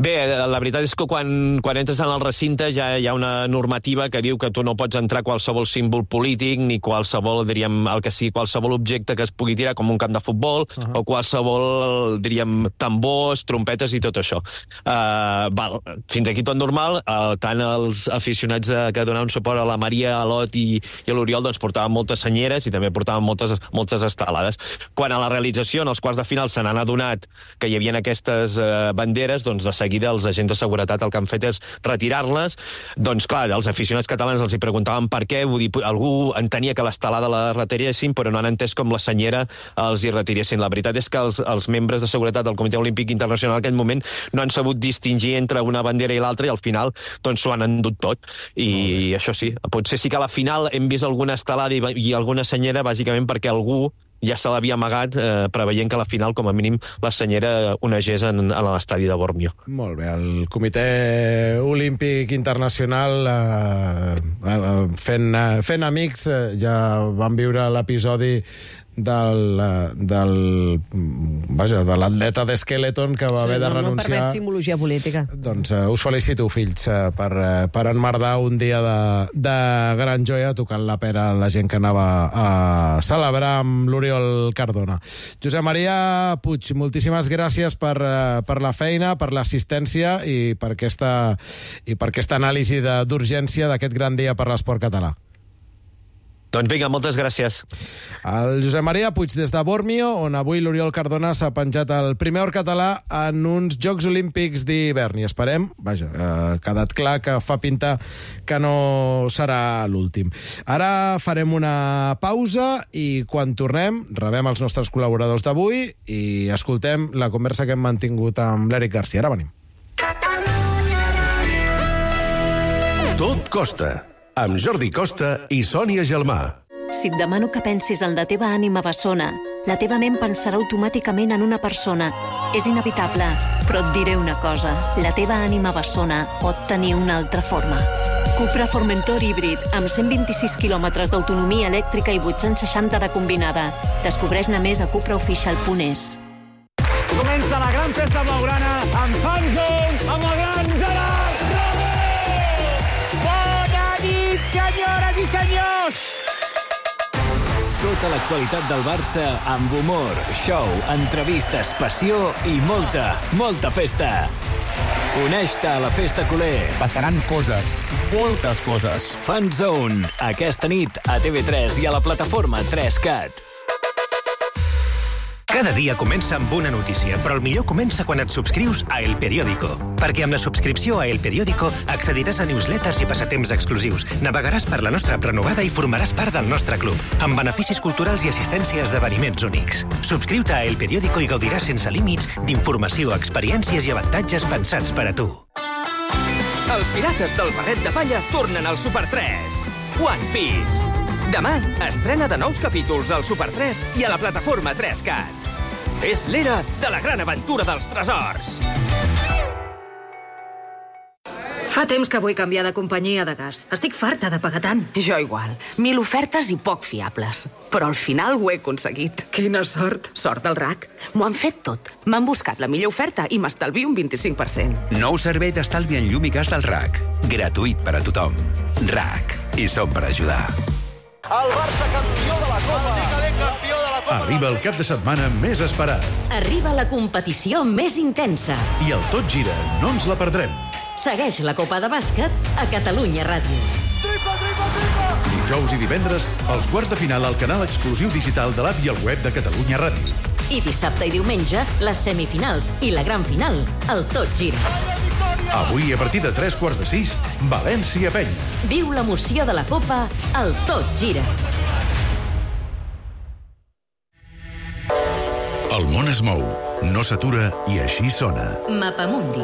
[SPEAKER 12] Bé, la veritat és que quan, quan entres en el recinte ja hi ha una normativa que diu que tu no pots entrar qualsevol símbol polític ni qualsevol, diríem, el que sigui, qualsevol objecte que es pugui tirar com un camp de futbol uh-huh. o qualsevol, diríem, tambors, trompetes i tot això. Uh, val, fins aquí tot normal. Uh, tant els aficionats uh, que donaven suport a la Maria, a l'Ot i, i a l'Oriol doncs portaven moltes senyeres i també portaven moltes, moltes estelades. Quan a la realització, en els quarts de final, se n'han adonat que hi havia aquestes uh, banderes, doncs de seguida els agents de seguretat el que han fet és retirar-les. Doncs clar, els aficionats catalans els hi preguntaven per què, vull dir, algú entenia que l'estelada la retiressin, però no han entès com la senyera els hi retiressin. La veritat és que els, els membres de seguretat del Comitè Olímpic Internacional en aquell moment no han sabut distingir entre una bandera i l'altra i al final doncs s'ho han endut tot. I, i això sí, potser sí que a la final hem vist alguna estelada i, i alguna senyera bàsicament perquè algú ja se l'havia amagat, eh, preveient que a la final, com a mínim, la senyera onegés en, en l'estadi de Bormio.
[SPEAKER 2] Molt bé, el Comitè Olímpic Internacional eh, eh, fent, eh, fent amics, eh, ja van viure l'episodi del, del vaja, de l'atleta d'Skeleton que va
[SPEAKER 3] sí,
[SPEAKER 2] haver de
[SPEAKER 3] no,
[SPEAKER 2] renunciar.
[SPEAKER 3] No permet simbologia política.
[SPEAKER 2] Doncs uh, us felicito, fills, uh, per, uh, per enmerdar un dia de, de gran joia tocant la pera a la gent que anava a celebrar amb l'Oriol Cardona. Josep Maria Puig, moltíssimes gràcies per, uh, per la feina, per l'assistència i per aquesta, i per aquesta anàlisi d'urgència d'aquest gran dia per l'esport català.
[SPEAKER 12] Doncs vinga, moltes gràcies.
[SPEAKER 2] El Josep Maria Puig des de Bormio, on avui l'Oriol Cardona s'ha penjat el primer or català en uns Jocs Olímpics d'hivern. I esperem, vaja, ha quedat clar que fa pinta que no serà l'últim. Ara farem una pausa i quan tornem rebem els nostres col·laboradors d'avui i escoltem la conversa que hem mantingut amb l'Eric Garcia. Ara venim.
[SPEAKER 1] Tot costa, amb Jordi Costa i Sònia Gelmà.
[SPEAKER 13] Si et demano que pensis en la teva ànima bessona, la teva ment pensarà automàticament en una persona. És inevitable, però et diré una cosa. La teva ànima bessona pot tenir una altra forma. Cupra Formentor híbrid, amb cent vint-i-sis quilòmetres d'autonomia elèctrica i vuit-cents seixanta de combinada. Descobreix-ne més a cupra oficial punt es.
[SPEAKER 14] Comença la gran festa blaugrana amb Fanzone, amb el gran Gerard Romero! Bona nit, senyores i senyors!
[SPEAKER 15] Tota l'actualitat del Barça amb humor, show, entrevistes, passió i molta, molta festa. Uneix-te a la festa culer.
[SPEAKER 16] Passaran coses, moltes coses.
[SPEAKER 15] Fanzone, aquesta nit a T V tres i a la plataforma tres cat.
[SPEAKER 17] Cada dia comença amb una notícia, però el millor comença quan et subscrius a El Periódico. Perquè amb la subscripció a El Periódico accediràs a newsletters i passatemps exclusius, navegaràs per la nostra app renovada i formaràs part del nostre club, amb beneficis culturals i assistència a esdeveniments únics. Subscriu-te a El Periódico i gaudiràs sense límits d'informació, experiències i avantatges pensats per a tu.
[SPEAKER 18] Els pirates del barret de palla tornen al Super tres. One Piece. Demà estrena de nous capítols al Super tres i a la plataforma tres cat. És l'era de la gran aventura dels tresors.
[SPEAKER 19] Fa temps que vull canviar de companyia de gas. Estic farta de pagar tant.
[SPEAKER 20] Jo igual. Mil ofertes i poc fiables. Però al final ho he aconseguit.
[SPEAKER 19] Quina sort.
[SPEAKER 20] Sort del R A C. M'ho han fet tot. M'han buscat la millor oferta i m'estalvio un vint-i-cinc per cent.
[SPEAKER 21] Nou servei d'estalvi en llum i gas del R A C. Gratuït per a tothom. R A C. I som per ajudar.
[SPEAKER 14] El Barça campió de la Copa. El campió de la Copa.
[SPEAKER 1] Arriba el cap de setmana més esperat.
[SPEAKER 22] Arriba la competició més intensa.
[SPEAKER 1] I el Tot Gira no ens la perdrem.
[SPEAKER 22] Segueix la Copa de Bàsquet a Catalunya Ràdio.
[SPEAKER 14] Tripa, tripa, tripa!
[SPEAKER 1] Dijous i divendres, els quarts de final al canal exclusiu digital de l'app i el web de Catalunya Ràdio.
[SPEAKER 22] I dissabte i diumenge, les semifinals i la gran final, el Tot Gira.
[SPEAKER 1] Avui, a partir de tres quarts de sis, València-Penya.
[SPEAKER 22] Viu l'emoció de la Copa, el Tot Gira.
[SPEAKER 1] El món es mou, no s'atura i així sona.
[SPEAKER 22] Mapamundi.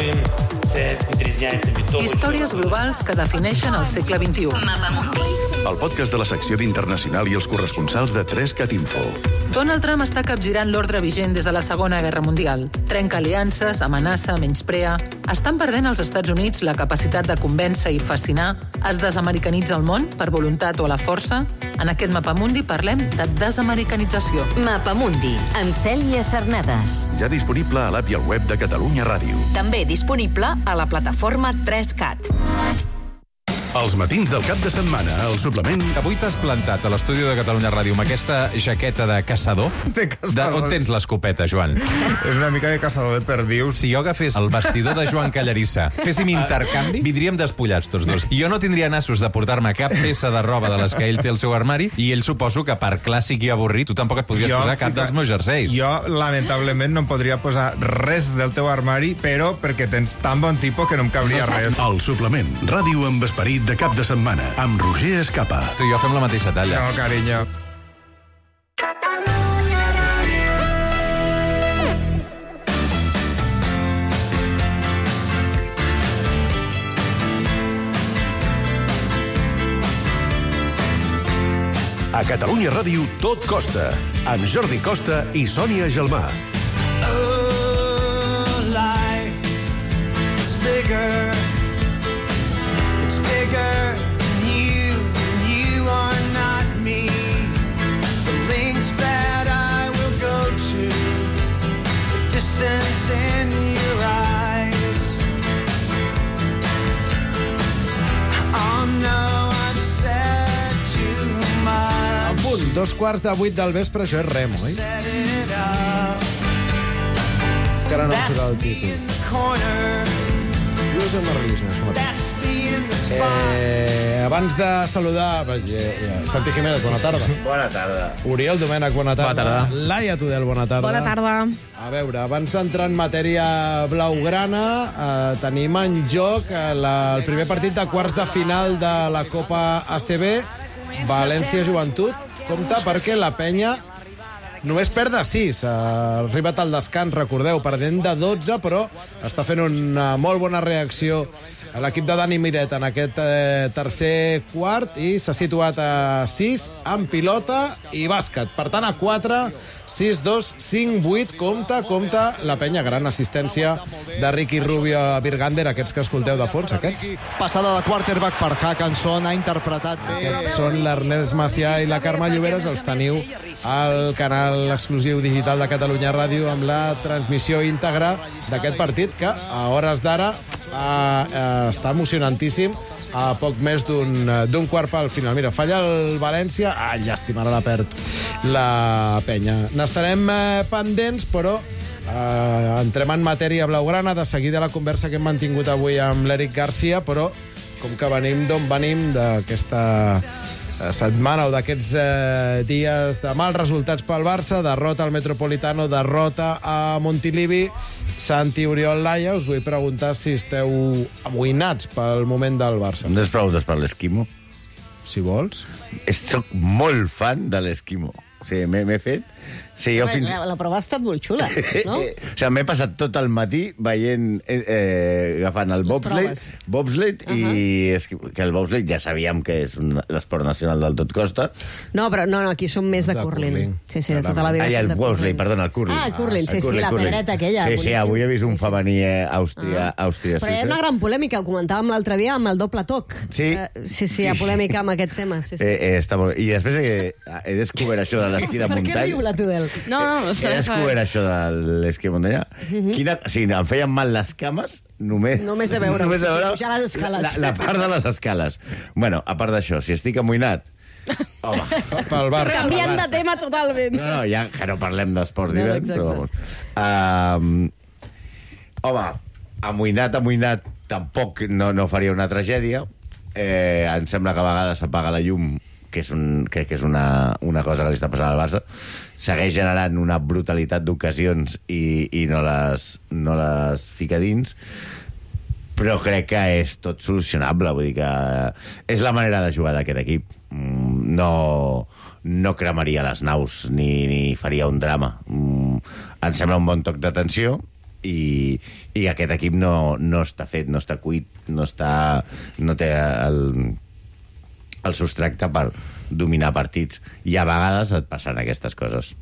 [SPEAKER 23] Històries globals que defineixen el segle vint-i-u.
[SPEAKER 22] Mapamundi.
[SPEAKER 1] El podcast de la secció d'Internacional i els corresponsals de tres cat info.
[SPEAKER 23] Donald Trump està capgirant l'ordre vigent des de la Segona Guerra Mundial. Trenca aliances, amenaça, menysprea. Estan perdent als Estats Units la capacitat de convèncer i fascinar? Es desamericanitza el món, per voluntat o a la força? En aquest Mapamundi parlem de desamericanització.
[SPEAKER 22] Mapamundi, amb Cèlia Sarnades. tres.
[SPEAKER 1] Ja disponible a l'app i al web de Catalunya Ràdio.
[SPEAKER 22] També disponible a la plataforma tres cat.
[SPEAKER 1] Els matins del cap de setmana, al suplement...
[SPEAKER 4] Avui t'has plantat a l'estudi de Catalunya Ràdio amb aquesta jaqueta de caçador.
[SPEAKER 6] De caçador.
[SPEAKER 4] De, on tens l'escopeta, Joan?
[SPEAKER 6] És una mica de caçador de perdius.
[SPEAKER 4] Si jo agafés el vestidor de Joan Callarissa, féssim intercanvi, vindríem despullats tots dos. I jo no tindria nassos de portar-me cap peça de roba de les que ell té al seu armari, i ell suposo que per clàssic i avorrit tu tampoc et podries jo posar cap fica... dels meus jerseis.
[SPEAKER 6] Jo, lamentablement, no em podria posar res del teu armari, però perquè tens tan bon tipus que no em cabria res.
[SPEAKER 1] El suplement, ràdio amb esperit de cap de setmana, amb Roger Escapa.
[SPEAKER 4] Tu i jo fem la mateixa talla.
[SPEAKER 6] No, carinyo.
[SPEAKER 1] A Catalunya Ràdio tot costa, amb Jordi Costa i Sònia Gelmà.
[SPEAKER 10] Oh, life is bigger. It's bigger than you, and you are not me. The lengths that I will go to, the distance in your eyes. Oh no, I've said too much.
[SPEAKER 2] A punt, dos quarts de vuit del vespre, això és Remo, oi? És que ara no em surt el títol. Josep Marlís, això mateix. Eh, abans de saludar eh, Santi Jiménez, bona tarda.
[SPEAKER 12] Bona tarda.
[SPEAKER 2] Oriol Domènech, bona tarda.
[SPEAKER 12] Bona tarda.
[SPEAKER 2] Laia Tudel, bona tarda.
[SPEAKER 3] Bona tarda.
[SPEAKER 2] A veure, abans d'entrar en matèria blaugrana, eh, tenim en joc eh, la, el primer partit de quarts de final de la Copa A C B, València Joventut. Compte perquè la penya només perd de sis. Ha arribat al descans, recordeu, perdent de dotze, però està fent una molt bona reacció a l'equip de Dani Miret en aquest eh, tercer quart i s'ha situat a sis amb pilota i bàsquet. Per tant, a quatre, sis, dos, cinc, vuit, compte, compte, la penya, gran assistència de Ricky Rubio a Virgander, aquests que escolteu de fons, aquests.
[SPEAKER 7] Passada de quarterback per Hackenson, ha interpretat bé.
[SPEAKER 2] Aquests són l'Ernest Macià i la Carme Lloberes, els teniu al canal exclusiu digital de Catalunya Ràdio amb la transmissió íntegra d'aquest partit que a hores d'ara eh, està emocionantíssim a poc més d'un d'un quart pel final. Mira, falla el València, ah, llàstima, ara la perd la penya. N'estarem eh, pendents, però eh, entrem en matèria blaugrana. De seguida la conversa que hem mantingut avui amb l'Eric Garcia, però com que venim d'on venim, d'aquesta setmana o d'aquests eh, dies de mals resultats pel Barça, derrota al Metropolitano, derrota a Montilivi. Santi, Oriol, Laia, us vull preguntar si esteu amoïnats pel moment del Barça.
[SPEAKER 24] No es preguntes per l'Esquimo?
[SPEAKER 2] Si vols.
[SPEAKER 24] Soc molt fan de l'Esquimo. O sigui, m'he fet... Sí, jo fins...
[SPEAKER 3] la, la prova ha estat molt xula, no?
[SPEAKER 24] o sigui, m'he passat tot el matí veient, eh, eh, agafant el bobsled, bobsled uh -huh. i és que, que el bobsled ja sabíem que és un, l'esport nacional del tot costa.
[SPEAKER 3] No, però no, no, aquí som més de, de curling. curling. Sí, sí, de tota la vida.
[SPEAKER 24] Ah,
[SPEAKER 3] som
[SPEAKER 24] el
[SPEAKER 3] de
[SPEAKER 24] bobsled,
[SPEAKER 3] curling.
[SPEAKER 24] perdona, el curling.
[SPEAKER 3] Ah, el curling, sí,
[SPEAKER 24] el curling,
[SPEAKER 3] sí, la
[SPEAKER 24] curling.
[SPEAKER 3] pedreta aquella.
[SPEAKER 24] Sí, sí, avui he vist un femení eh, Àustria,
[SPEAKER 3] ah.
[SPEAKER 24] Àustria,
[SPEAKER 3] Però hi ha una gran polèmica, ho comentàvem l'altre dia amb el doble toc.
[SPEAKER 24] Sí.
[SPEAKER 3] Uh, sí, sí, hi ha polèmica amb aquest tema. Sí, sí.
[SPEAKER 24] Eh, eh, està molt... I després he, he descobert això de l'esquí de muntanya.
[SPEAKER 3] Per què riu la Tudel? No, no,
[SPEAKER 24] he descobert això de l'esquí de muntanya.
[SPEAKER 3] Mhm.
[SPEAKER 24] Quina... O sigui, em feien mal les cames només...
[SPEAKER 3] Només de veure,
[SPEAKER 24] només de
[SPEAKER 3] sí, sí,
[SPEAKER 24] veure
[SPEAKER 3] pujar les escales.
[SPEAKER 24] La, la part de les escales. Bueno, a part d'això, si estic amoïnat... Home,
[SPEAKER 2] pel Barça.
[SPEAKER 3] Canviant de tema totalment.
[SPEAKER 24] No, no, ja que no parlem d'esports
[SPEAKER 3] No,
[SPEAKER 24] d'hivern,
[SPEAKER 3] exacte.
[SPEAKER 24] però vamos. Um, home, amoïnat, amoïnat, tampoc no, no faria una tragèdia. Eh, em sembla que a vegades s'apaga la llum, que és, un, que, que és una, una cosa que li està passant al Barça. Segueix generant una brutalitat d'ocasions i, i no, les, no les fica dins, però crec que és tot solucionable. Vull dir que és la manera de jugar d'aquest equip. No, no cremaria les naus ni, ni faria un drama. Em sembla un bon toc d'atenció i, i aquest equip no, no està fet, no està cuit, no, està, no té el, el substracte per dominar partits, i a vegades et passen aquestes coses.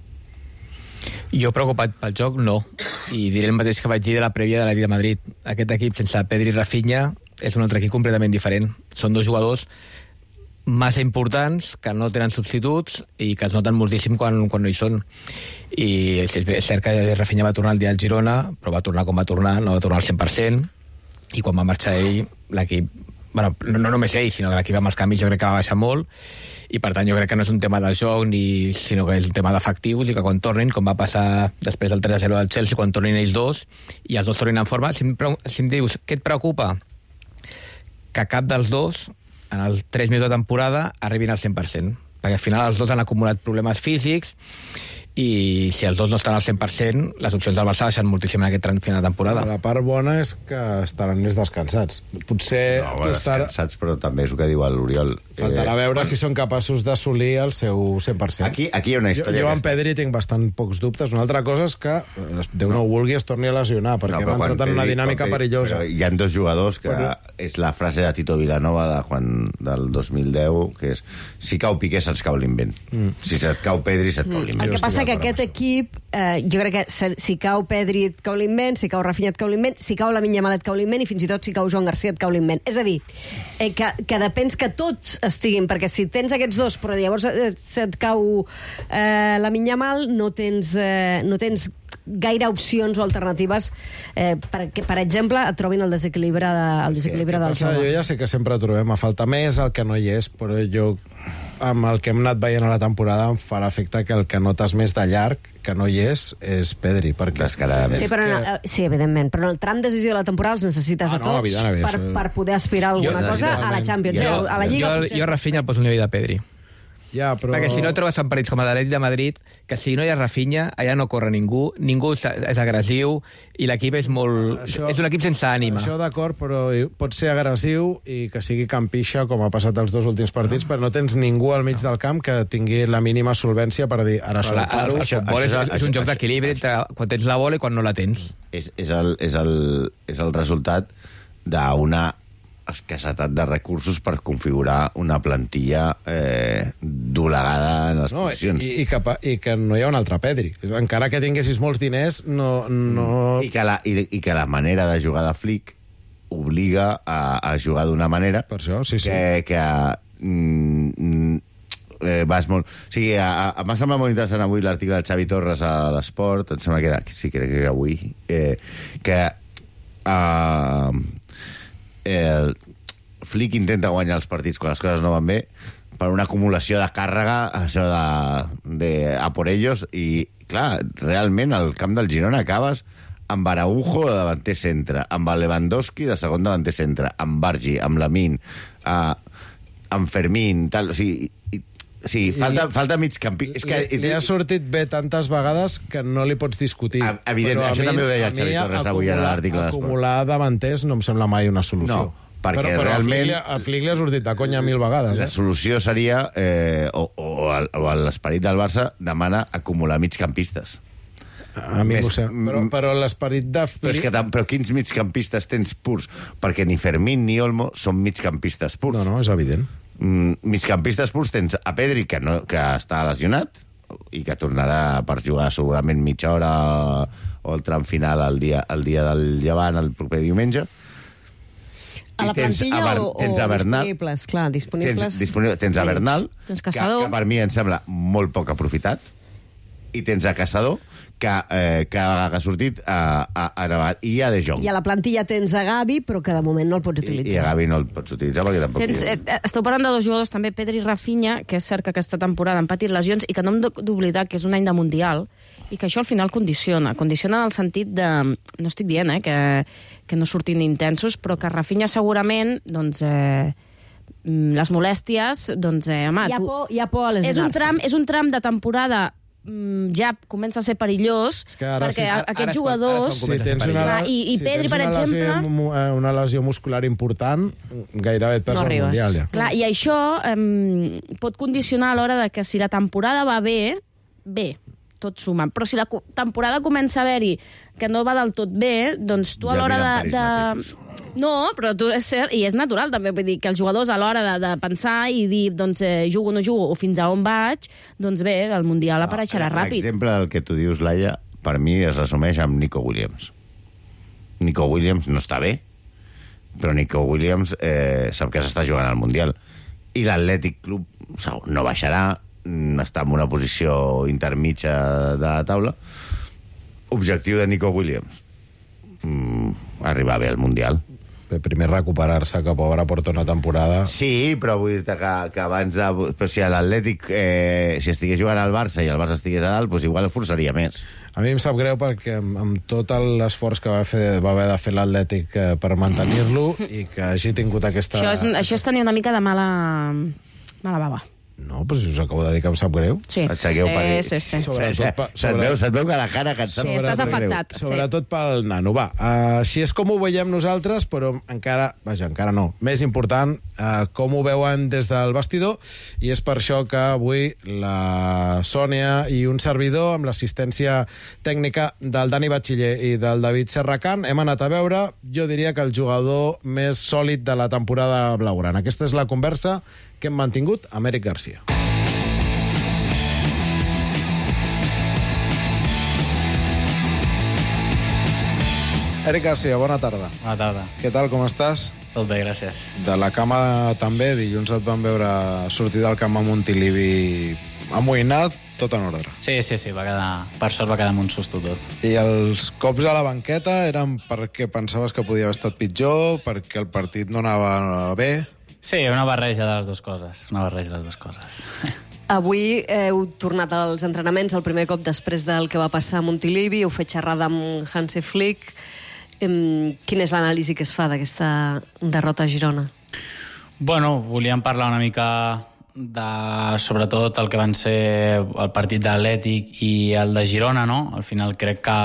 [SPEAKER 25] Jo preocupat pel joc, no. I diré el mateix que vaig dir de la prèvia de l'Atlètic de Madrid. Aquest equip sense Pedri i Rafinha és un altre equip completament diferent. Són dos jugadors massa importants, que no tenen substituts i que es noten moltíssim quan, quan no hi són. I és, és cert que Rafinha va tornar el dia al Girona, però va tornar com va tornar, no va tornar al cent per cent, i quan va marxar ell, l'equip, bueno, no, no només ell, sinó que l'equip amb els canvis jo crec que va baixar molt, i per tant jo crec que no és un tema de joc, ni, sinó que és un tema d'efectius, i que quan tornin, com va passar després del tres a zero del Chelsea, quan tornin ells dos, i els dos tornin en forma, si em, si em dius, què et preocupa? Que cap dels dos en els tres mesos de temporada arribin al cent per cent, perquè al final els dos han acumulat problemes físics i si els dos no estan al cent per cent, les opcions del Barça baixen moltíssim en aquest tram final de temporada.
[SPEAKER 2] La part bona és que estaran més descansats. Potser...
[SPEAKER 24] No, bueno, estar... descansats, però també és el que diu l'Oriol.
[SPEAKER 2] Faltarà
[SPEAKER 24] eh,
[SPEAKER 2] veure
[SPEAKER 24] bueno.
[SPEAKER 2] si són capaços d'assolir el seu cent per cent.
[SPEAKER 24] Aquí, aquí hi ha una història...
[SPEAKER 2] Jo, jo amb
[SPEAKER 24] que...
[SPEAKER 2] Pedri tinc bastant pocs dubtes. Una altra cosa és que Déu no ho vulgui es torni a lesionar, perquè no, hem entrat en una dinàmica Pedri, perillosa.
[SPEAKER 24] Hi ha dos jugadors que
[SPEAKER 2] però...
[SPEAKER 24] és la frase de Tito Vilanova de quan, del dos mil deu, que és si cau Piqué se'ls cau l'invent. Mm. Si se't cau Pedri se't cau l'invent.
[SPEAKER 3] El que passa que aquest equip, eh, jo crec que si cau Pedri et cau l'invent, si cau Rafinha et cau l'invent, si cau Lamine Yamal et cau l'invent i fins i tot si cau Joan Garcia et cau l'invent. És a dir, eh, que, que depens que tots estiguin, perquè si tens aquests dos però llavors eh, se't cau eh, Lamine Yamal, no tens, eh, no tens gaire opcions o alternatives eh, perquè, per exemple, et trobin el desequilibri, de, el desequilibri del
[SPEAKER 2] joc. Jo ja sé que sempre trobem a falta més el que no hi és, però jo amb el que hem anat veient a la temporada em fa l'efecte que el que notes més de llarg que no hi és, és Pedri, perquè...
[SPEAKER 3] Sí, però que... no, sí, evidentment, però en el tram decisiu de la temporada els necessites
[SPEAKER 2] ah,
[SPEAKER 3] a tots
[SPEAKER 2] no,
[SPEAKER 3] per,
[SPEAKER 2] això...
[SPEAKER 3] per poder aspirar a alguna
[SPEAKER 25] jo,
[SPEAKER 3] cosa a la Champions,
[SPEAKER 25] jo,
[SPEAKER 3] a la Lliga...
[SPEAKER 25] Jo, jo a Rafinha el poso a nivell de Pedri.
[SPEAKER 2] Ja, però...
[SPEAKER 25] Perquè si no trobes en partits com a l'Atlètic de Madrid, que si no hi ha Rafinha, allà no corre ningú, ningú és agressiu i l'equip és molt... Això, és un equip sense ànima.
[SPEAKER 2] Això d'acord, però pot ser agressiu i que sigui campixa, com ha passat els dos últims partits, però no tens ningú al mig del camp que tingui la mínima solvència per dir ara soltar-ho.
[SPEAKER 25] Això, això, és, és un joc d'equilibri entre quan tens la bola i quan no la tens.
[SPEAKER 24] És, és, el, és, el, és el resultat d'una escassetat de recursos per configurar una plantilla eh, doblegada en les
[SPEAKER 2] no,
[SPEAKER 24] posicions.
[SPEAKER 2] I, i, que, I que no hi ha un altre Pedri. Encara que tinguessis molts diners, no... no...
[SPEAKER 24] I, que la, i, I que la manera de jugar de Flick obliga a, a jugar d'una manera
[SPEAKER 2] per això, sí, sí.
[SPEAKER 24] que... que mm, eh, vas molt... O sigui, m'ha semblat molt interessant avui l'article del Xavi Torres a l'Esport, em sembla que era... Sí, crec que era avui. Eh, que... Eh, el Flick intenta guanyar els partits quan les coses no van bé per una acumulació de càrrega, això de, de a por ellos, i clar, realment al camp del Girona acabes amb Araujo de davanter centre, amb Lewandowski de segon davanter centre, amb Bargi, amb Lamine, uh, amb Fermín, tal, o sigui, i, sí, falta, I, falta mig campi... És que,
[SPEAKER 2] li, li ha sortit bé tantes vegades que no li pots discutir.
[SPEAKER 24] A, evident, això mi, també ho deia Xavi Torres avui a l'article d'Esport.
[SPEAKER 2] Acumular davanters no em sembla mai una solució.
[SPEAKER 24] No, perquè
[SPEAKER 2] però, però
[SPEAKER 24] realment...
[SPEAKER 2] a Flick li ha sortit de conya mil vegades.
[SPEAKER 24] La
[SPEAKER 2] eh?
[SPEAKER 24] solució seria, eh, o, o, o l'esperit del Barça, demana acumular migcampistes.
[SPEAKER 2] A mi m'ho sé. Però, però l'esperit de Flick...
[SPEAKER 24] Però, és que, però quins migcampistes tens purs? Perquè ni Fermín ni Olmo són migcampistes purs.
[SPEAKER 2] No, no, és evident.
[SPEAKER 24] Mm, migcampistes purs tens a Pedri, que, no, que està lesionat i que tornarà per jugar segurament mitja hora o el tram final el dia, el dia del Llevant, el proper diumenge.
[SPEAKER 3] A la plantilla
[SPEAKER 24] a,
[SPEAKER 3] o,
[SPEAKER 24] tens a Bernal,
[SPEAKER 3] disponibles? Clar, disponibles...
[SPEAKER 24] Tens, disponible, tens a Bernal,
[SPEAKER 3] tens
[SPEAKER 24] que, que per mi em sembla molt poc aprofitat, i tens a Caçador, que, eh, que ha sortit a, a, a Navat, i hi ha De Jong.
[SPEAKER 3] I a la plantilla tens a Gavi, però que de moment no el pots utilitzar.
[SPEAKER 24] I, i a Gavi no el pots utilitzar perquè tampoc...
[SPEAKER 5] Tens, eh, esteu parlant de dos jugadors també, Pedri i Rafinha, que és cert que aquesta temporada han patit lesions i que no hem d'oblidar que és un any de Mundial i que això al final condiciona. Condiciona en el sentit de... No estic dient eh, que, que no surtin intensos, però que Rafinha segurament, doncs... Eh, les molèsties, doncs, eh, home...
[SPEAKER 3] Hi ha por, hi ha por a
[SPEAKER 5] és un tram, és un tram de temporada ja comença a ser perillós perquè
[SPEAKER 2] sí,
[SPEAKER 5] ara, aquests jugadors
[SPEAKER 2] si tens una,
[SPEAKER 5] clar, i, i
[SPEAKER 2] si
[SPEAKER 5] Pedri
[SPEAKER 2] tens
[SPEAKER 5] per
[SPEAKER 2] una
[SPEAKER 5] exemple
[SPEAKER 2] lesió, una lesió muscular important gairebé et perds
[SPEAKER 5] no
[SPEAKER 2] el Mundial ja.
[SPEAKER 5] Clar, i això eh, pot condicionar a l'hora de que si la temporada va bé bé, tot suma, però si la temporada comença a haver-hi que no va del tot bé, doncs tu a
[SPEAKER 24] ja
[SPEAKER 5] l'hora de, de... No, però tu és cert, i és natural també, vull dir que els jugadors a l'hora de, de pensar i dir, doncs, eh, jugo o no jugo, o fins a on vaig, doncs bé, el Mundial apareixerà no, ràpid.
[SPEAKER 24] L'exemple del que tu dius, Laia, per mi es resumeix amb Nico Williams. Nico Williams no està bé, però Nico Williams eh, sap que s'està jugant al Mundial. i l'Atlètic Club no baixarà, està en una posició intermitja de la taula. Objectiu de Nico Williams, mm, arribar bé al Mundial.
[SPEAKER 2] Bé, primer recuperar-se, que pobre porta una temporada.
[SPEAKER 24] Sí, però vull dir-te que, que abans de... Però si l'Atlètic, eh, si estigués jugant al Barça i el Barça estigués a dalt, doncs igual el forçaria més.
[SPEAKER 2] A mi em sap greu perquè amb, amb tot l'esforç que va, fer, va haver de fer l'Atlètic eh, per mantenir-lo i que hagi tingut aquesta...
[SPEAKER 5] Això és, això és tenir una mica de mala, mala bava.
[SPEAKER 2] No, però si us acabo de dir que em sap greu.
[SPEAKER 5] Sí, sí, sí, sí.
[SPEAKER 24] Sobretot, pa, se't, veu, se't veu que la cara que et sap
[SPEAKER 5] sí, estàs afectat.
[SPEAKER 2] Sí. Sobretot pel nano. Va, uh, així és com ho veiem nosaltres, però encara, vaja, encara no. Més important, uh, com ho veuen des del vestidor, i és per això que avui la Sònia i un servidor, amb l'assistència tècnica del Dani Batxiller i del David Serracant, hem anat a veure, jo diria que el jugador més sòlid de la temporada blaugrana. Aquesta és la conversa que hem mantingut amb Eric Garcia. Eric Garcia, bona tarda.
[SPEAKER 8] Bona tarda.
[SPEAKER 2] Què tal, com estàs?
[SPEAKER 8] Tot bé, gràcies.
[SPEAKER 2] De la cama també, dilluns et van veure sortir del camp a Montilivi amoïnat, tot en ordre.
[SPEAKER 8] Sí, sí, sí, va quedar, per sort va quedar amb un susto tot.
[SPEAKER 2] I els cops a la banqueta eren perquè pensaves que podia haver estat pitjor, perquè el partit no anava bé?
[SPEAKER 8] Sí, una barreja de les dues coses, una barreja de les dues coses.
[SPEAKER 3] Avui heu tornat als entrenaments el primer cop després del que va passar a Montilivi, heu fet xerrada amb Hansi Flick. Quina és l'anàlisi que es fa d'aquesta derrota a Girona?
[SPEAKER 8] Bueno, volíem parlar una mica de, sobretot, el que van ser el partit d'Atlètic i el de Girona, no? Al final crec que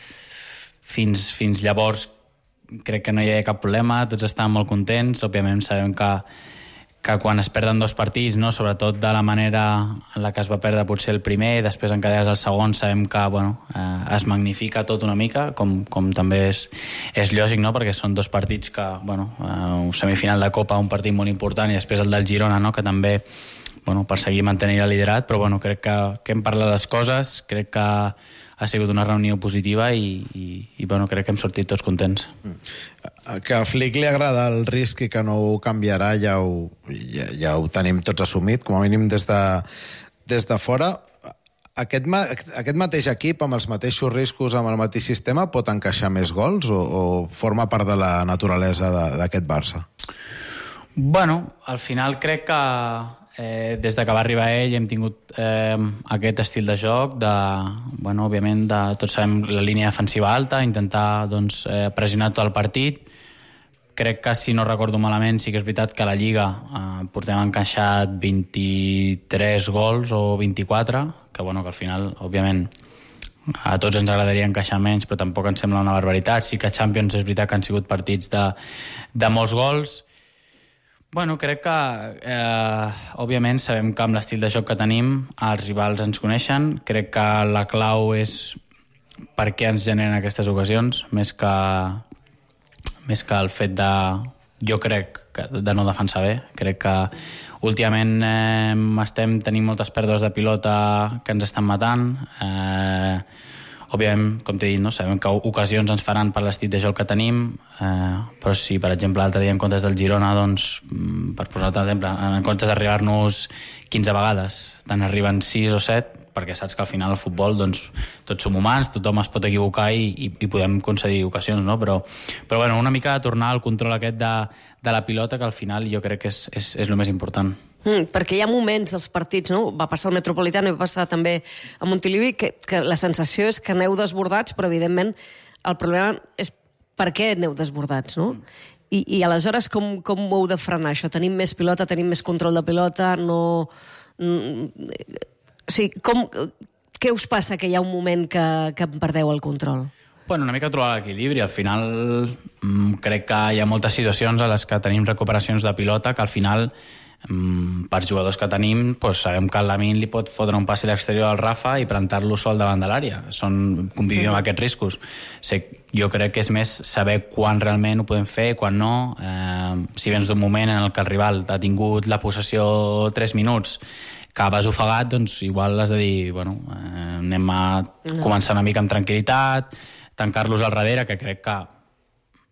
[SPEAKER 8] fins, fins llavors crec que no hi havia cap problema, tots estàvem molt contents. Òbviament sabem que, que quan es perden dos partits, no? Sobretot de la manera en la que es va perdre potser el primer, després encadenes el segon, sabem que bueno, eh, es magnifica tot una mica, com, com també és, és lògic, no? Perquè són dos partits que, bueno, eh, un semifinal de Copa, un partit molt important, i després el del Girona, no? Que també, bueno, per seguir mantenint el liderat, però bueno, crec que, que hem parlat les coses, crec que ha sigut una reunió positiva i, i, i bueno, crec que hem sortit tots contents.
[SPEAKER 2] Que a Flick li agrada el risc i que no ho canviarà, ja ho, ja, ja ho tenim tots assumit, com a mínim des de, des de fora. Aquest, ma, aquest mateix equip, amb els mateixos riscos, amb el mateix sistema, pot encaixar més gols o, o forma part de la naturalesa d'aquest Barça?
[SPEAKER 8] Bueno, al final crec que Eh, des de que va arribar ell hem tingut eh, aquest estil de joc de, bueno, òbviament, de, tots sabem la línia defensiva alta, intentar doncs, eh, pressionar tot el partit. Crec que, si no recordo malament, sí que és veritat que a la Lliga eh, portem encaixat vint-i-tres gols o vint-i-quatre, que, bueno, que al final, òbviament, a tots ens agradaria encaixar menys, però tampoc ens sembla una barbaritat. Sí que a Champions és veritat que han sigut partits de, de molts gols. Bueno, crec que, eh, òbviament, sabem que amb l'estil de joc que tenim els rivals ens coneixen. Crec que la clau és per què ens generen aquestes ocasions, més que, més que el fet de, jo crec, de no defensar bé. Crec que últimament eh, estem tenint moltes pèrdues de pilota que ens estan matant. Eh, Òbviament, com t'he dit, no? Sabem que ocasions ens faran per l'estil de joc que tenim, eh, però si, per exemple, l'altre dia en comptes del Girona, doncs, per posar un exemple, en comptes d'arribar-nos quinze vegades, te'n arriben sis o set, perquè saps que al final al futbol doncs, tots som humans, tothom es pot equivocar i, i, i podem concedir ocasions, no? Però, però bueno, una mica tornar al control aquest de, de la pilota, que al final jo crec que és, és, és el més important.
[SPEAKER 3] Mm, perquè hi ha moments dels partits, no? Va passar al Metropolitano i va passar també a Montilivi, que, que la sensació és que aneu desbordats, però evidentment el problema és per què aneu desbordats, no? I, i aleshores com, com ho heu de frenar això? Tenim més pilota, tenim més control de pilota, no... Mm, o sigui, com, què us passa que hi ha un moment que, que perdeu el control?
[SPEAKER 8] Bueno, una mica trobar l'equilibri. Al final mmm, crec que hi ha moltes situacions a les que tenim recuperacions de pilota que al final mmm, per jugadors que tenim pues, sabem que el Lamin li pot fotre un passi d'exterior al Rafa i plantar-lo sol davant de l'àrea. Són, convivim amb aquests riscos. Sé, jo crec que és més saber quan realment ho podem fer, quan no. Eh, si vens d'un moment en el que el rival ha tingut la possessió tres minuts, que vas ofegat, doncs igual has de dir, bueno, eh, anem a començar una mica amb tranquil·litat, tancar-los al darrere, que crec que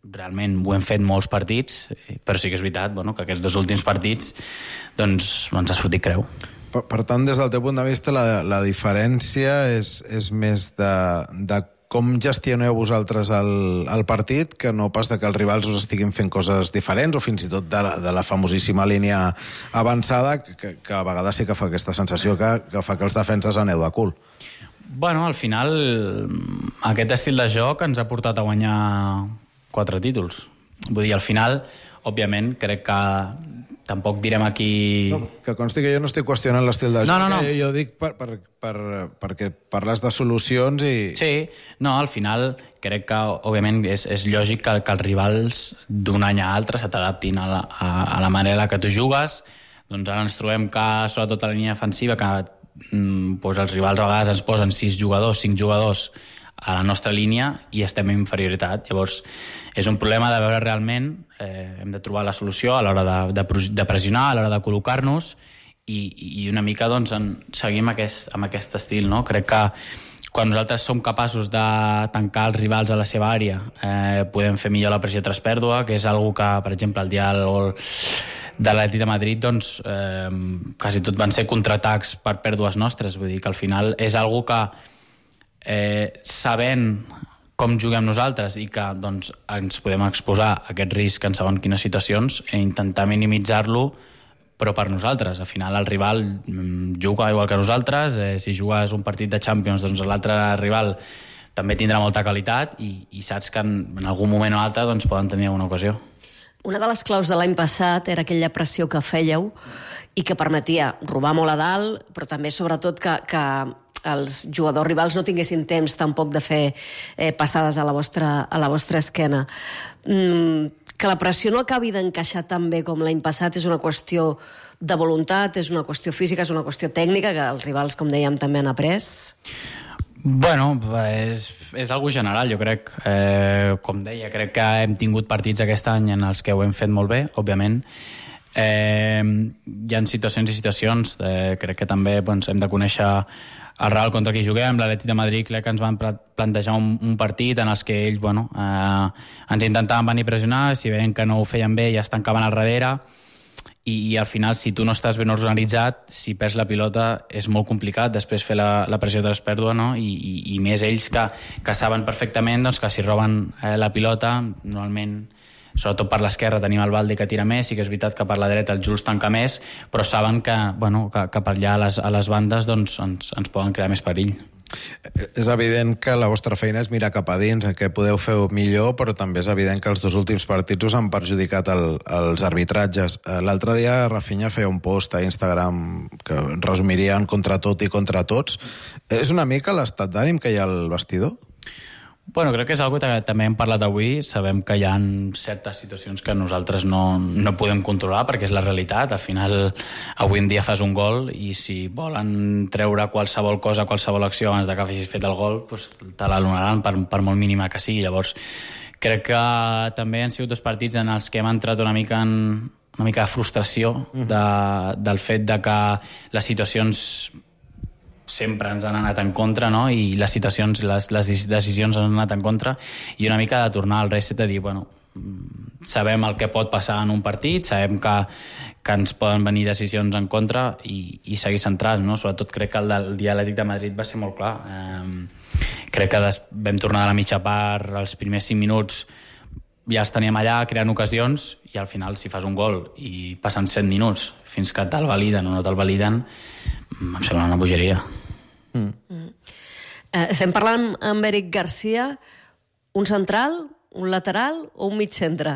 [SPEAKER 8] realment ho hem fet molts partits, però sí que és veritat, bueno, que aquests dos últims partits doncs ens ha sortit creu.
[SPEAKER 2] Per, per tant, des del teu punt de vista, la, la diferència és, és més de, de com gestioneu vosaltres el, el partit, que no pas de que els rivals us estiguin fent coses diferents, o fins i tot de la, de la famosíssima línia avançada, que, que a vegades sí que fa aquesta sensació que, que fa que els defenses aneu de cul.
[SPEAKER 8] Bueno, al final, aquest estil de joc ens ha portat a guanyar quatre títols. Vull dir, al final, òbviament, crec que tampoc direm aquí...
[SPEAKER 2] No, que consti que jo no estic qüestionant l'estil de joc.
[SPEAKER 8] No, no, no.
[SPEAKER 2] Jo, jo dic per, per, per, perquè parles de solucions i...
[SPEAKER 8] Sí, no, al final crec que, òbviament, és, és lògic que, que els rivals d'un any a altre se t'adaptin a, la, a, a la manera que tu jugues. Doncs ara ens trobem que, sobretot a la línia defensiva, que mm, doncs els rivals a vegades ens posen sis jugadors, cinc jugadors a la nostra línia i estem en inferioritat. Llavors, és un problema de veure realment, eh, hem de trobar la solució a l'hora de, de, de pressionar, a l'hora de col·locar-nos i, i una mica doncs, en, seguim aquest, amb aquest estil. No? Crec que quan nosaltres som capaços de tancar els rivals a la seva àrea, eh, podem fer millor la pressió tras pèrdua, que és algo que, per exemple, el dia del gol de l'Atlètic de Madrid, doncs, eh, quasi tot van ser contraatacs per pèrdues nostres. Vull dir que al final és algo que Eh, sabent com juguem nosaltres i que doncs, ens podem exposar a aquest risc en segons quines situacions i intentar minimitzar-lo però per nosaltres. Al final el rival juga igual que nosaltres, eh, si jugues un partit de Champions doncs l'altre rival també tindrà molta qualitat i, i saps que en, en algun moment o altre doncs, poden tenir alguna ocasió.
[SPEAKER 3] Una de les claus de l'any passat era aquella pressió que fèieu i que permetia robar molt a dalt, però també sobretot que, que els jugadors rivals no tinguessin temps tampoc de fer eh, passades a la vostra, a la vostra esquena. Mm, que la pressió no acabi d'encaixar tan bé com l'any passat és una qüestió de voluntat, és una qüestió física, és una qüestió tècnica que els rivals, com dèiem, també han après?
[SPEAKER 8] Bueno, és, és algo general, jo crec. Eh, com deia, crec que hem tingut partits aquest any en els que ho hem fet molt bé, òbviament. Eh, hi ha situacions i situacions, eh, crec que també doncs, hem de conèixer el Real contra qui juguem, l'Atlètic de Madrid, crec que ens van plantejar un, un partit en els que ells bueno, eh, ens intentaven venir a pressionar, si veien que no ho feien bé ja es tancaven al darrere i, i al final si tu no estàs ben organitzat, si perds la pilota és molt complicat després fer la, la pressió de l'espèrdua, no? I, i, i més ells que, que saben perfectament doncs, que si roben eh, la pilota normalment sobretot per l'esquerra tenim el Baldi que tira més, sí que és veritat que per la dreta el Jules tanca més, però saben que, bueno, que, que per allà a les, a les bandes doncs, ens, ens poden crear més perill.
[SPEAKER 2] És evident que la vostra feina és mirar cap a dins, que podeu fer millor, però també és evident que els dos últims partits us han perjudicat el, els arbitratges. L'altre dia Rafinha feia un post a Instagram que resumiria en contra tot i contra tots. És una mica l'estat d'ànim que hi ha al vestidor?
[SPEAKER 8] Bueno, crec que és algo que també hem parlat avui. Sabem que hi ha certes situacions que nosaltres no, no podem controlar perquè és la realitat. Al final, avui en dia fas un gol i si volen treure qualsevol cosa, qualsevol acció abans de que hagis fet el gol, doncs te l'alonaran per, per molt mínima que sigui. Llavors, crec que també han sigut dos partits en els que hem entrat una mica en una mica de frustració de, del fet de que les situacions sempre ens han anat en contra, no? I les situacions, les, les decisions han anat en contra i una mica de tornar al reset de dir, bueno, sabem el que pot passar en un partit, sabem que, que ens poden venir decisions en contra i, i seguir centrats, no? Sobretot crec que el del dia Atlètic de Madrid va ser molt clar. Eh, crec que des, vam tornar a la mitja part, els primers cinc minuts ja els teníem allà creant ocasions i al final si fas un gol i passen set minuts fins que te'l validen o no te'l validen, em sembla una bogeria.
[SPEAKER 3] Mm. Eh, estem parlant amb Eric Garcia, un central, un lateral o un mig centre?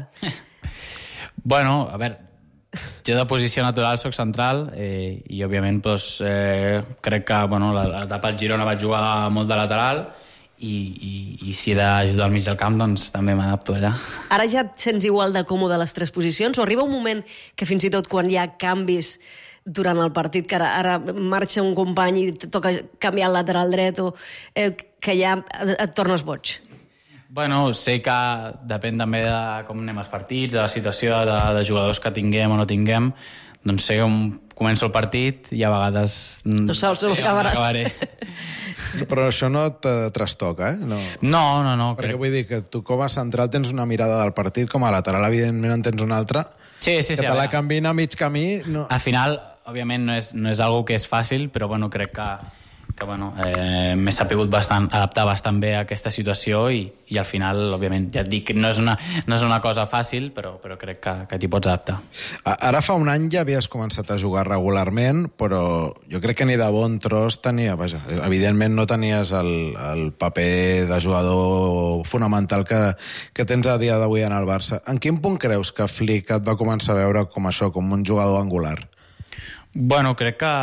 [SPEAKER 8] Bueno, a veure, jo de posició natural soc central eh, i òbviament doncs, eh, crec que bueno, l'etapa al Girona vaig jugar molt de lateral i, i, i si he d'ajudar al mig del camp doncs també m'adapto allà.
[SPEAKER 3] Ara ja et sents igual de còmode a les tres posicions o arriba un moment que fins i tot quan hi ha canvis durant el partit, que ara, ara marxa un company i et toca canviar el lateral dret o eh, que ja et tornes boig?
[SPEAKER 8] Bueno, sé que depèn també de com anem els partits, de la situació de, de jugadors que tinguem o no tinguem, doncs sé com, començo el partit i a vegades...
[SPEAKER 3] No saps on acabaràs.
[SPEAKER 2] Però això no et trastoca, eh? No,
[SPEAKER 8] no, no. no
[SPEAKER 2] Perquè
[SPEAKER 8] crec...
[SPEAKER 2] vull dir que tu com a central tens una mirada del partit, com a lateral evidentment en tens una altra,
[SPEAKER 8] sí, sí,
[SPEAKER 2] que
[SPEAKER 8] sí,
[SPEAKER 2] te la canvien a mig camí... No...
[SPEAKER 8] Al final, òbviament, no és, no és algo que és fàcil, però bueno, crec que, que bueno, eh, m'he sapigut bastant, adaptar bastant bé a aquesta situació i, i al final, òbviament, ja et dic, no és una, no és una cosa fàcil, però, però crec que, que t'hi pots adaptar.
[SPEAKER 2] Ara fa un any ja havies començat a jugar regularment, però jo crec que ni de bon tros tenia... Vaja, evidentment no tenies el, el paper de jugador fonamental que, que tens a dia d'avui en el Barça. En quin punt creus que Flick et va començar a veure com això, com un jugador angular?
[SPEAKER 8] Bueno, crec que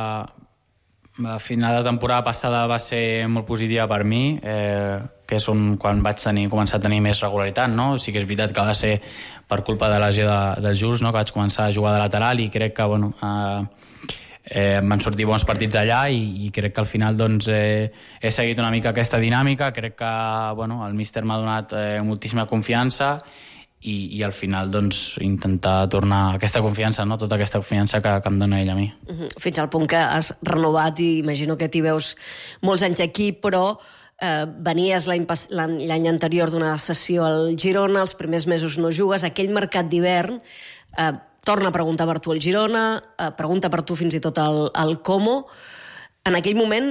[SPEAKER 8] a final de temporada passada va ser molt positiva per mi, eh, que és on, quan vaig tenir, començar a tenir més regularitat, no? Sí que és veritat que va ser per culpa de la lesió de, del Jules, no? Que vaig començar a jugar de lateral i crec que, bueno, eh, eh, van sortir bons partits allà i, i crec que al final, doncs, eh, he seguit una mica aquesta dinàmica, crec que, bueno, el míster m'ha donat eh, moltíssima confiança i, i al final doncs, intentar tornar aquesta confiança, no? Tota aquesta confiança que, que em dona ell a mi.
[SPEAKER 3] Uh-huh. Fins al punt que has renovat i imagino que t'hi veus molts anys aquí, però eh, venies l'any pas- l'any l'any anterior d'una sessió al Girona, els primers mesos no jugues, aquell mercat d'hivern eh, torna a preguntar per tu al Girona, eh, pregunta per tu fins i tot al, al Como. En aquell moment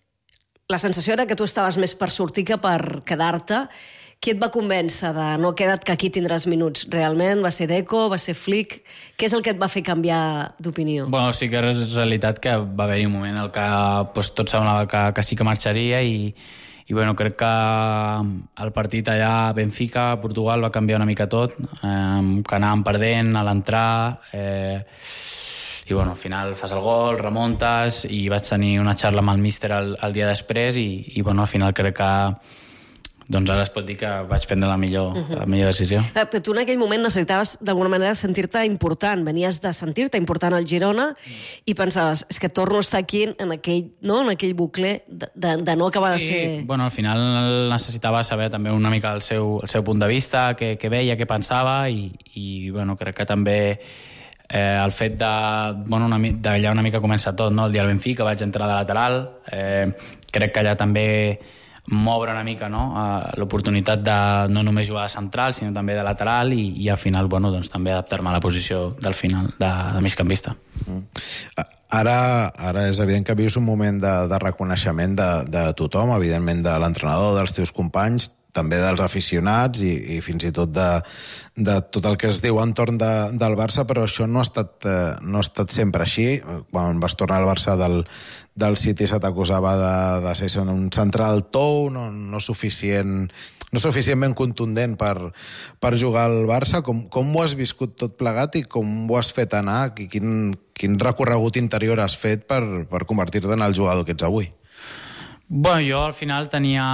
[SPEAKER 3] la sensació era que tu estaves més per sortir que per quedar-te. Qui et va convèncer de no queda't que aquí tindràs minuts? Realment va ser Deco, va ser Flick? Què és el que et va fer canviar d'opinió?
[SPEAKER 8] Bueno, sí que és realitat que va haver-hi un moment en el que pues, tot semblava que, que sí que marxaria i, i bueno, crec que el partit allà a Benfica, a Portugal, va canviar una mica tot, eh, que anàvem perdent a l'entrar, eh, i bueno, al final fas el gol, remontes, i vaig tenir una xarra amb el míster el, el dia després i, i bueno, al final crec que doncs ara es pot dir que vaig prendre la millor, uh-huh. la millor decisió.
[SPEAKER 3] Eh, Però tu en aquell moment necessitaves d'alguna manera sentir-te important, venies de sentir-te important al Girona i pensaves, és que torno a estar aquí en aquell, no? en aquell bucle de, de, de no acabar
[SPEAKER 8] sí,
[SPEAKER 3] de ser...
[SPEAKER 8] Bueno, al final necessitava saber també una mica el seu, el seu punt de vista, què, què veia, què pensava i, i bueno, crec que també eh, el fet de, bueno, una, d'allà una mica comença tot, no? El dia del Benfica vaig entrar de lateral, eh, crec que allà també m'obre una mica, no? uh, l'oportunitat de no només jugar de central sinó també de lateral i, i al final bueno, doncs, també adaptar-me a la posició del final de, de migcampista.
[SPEAKER 2] Mm. Ara, ara és evident que vius un moment de, de reconeixement de, de tothom, evidentment de l'entrenador, dels teus companys, també dels aficionats i, i fins i tot de, de tot el que es diu entorn de, del Barça, però això no ha estat, eh, no ha estat sempre així. Quan vas tornar al Barça del, del City se t'acusava de, de ser un central tou, no, no, suficient, no suficientment contundent per, per jugar al Barça. Com, com ho has viscut tot plegat i com ho has fet anar? Quin, quin recorregut interior has fet per, per convertir-te en el jugador que ets avui?
[SPEAKER 8] Bueno, jo al final tenia...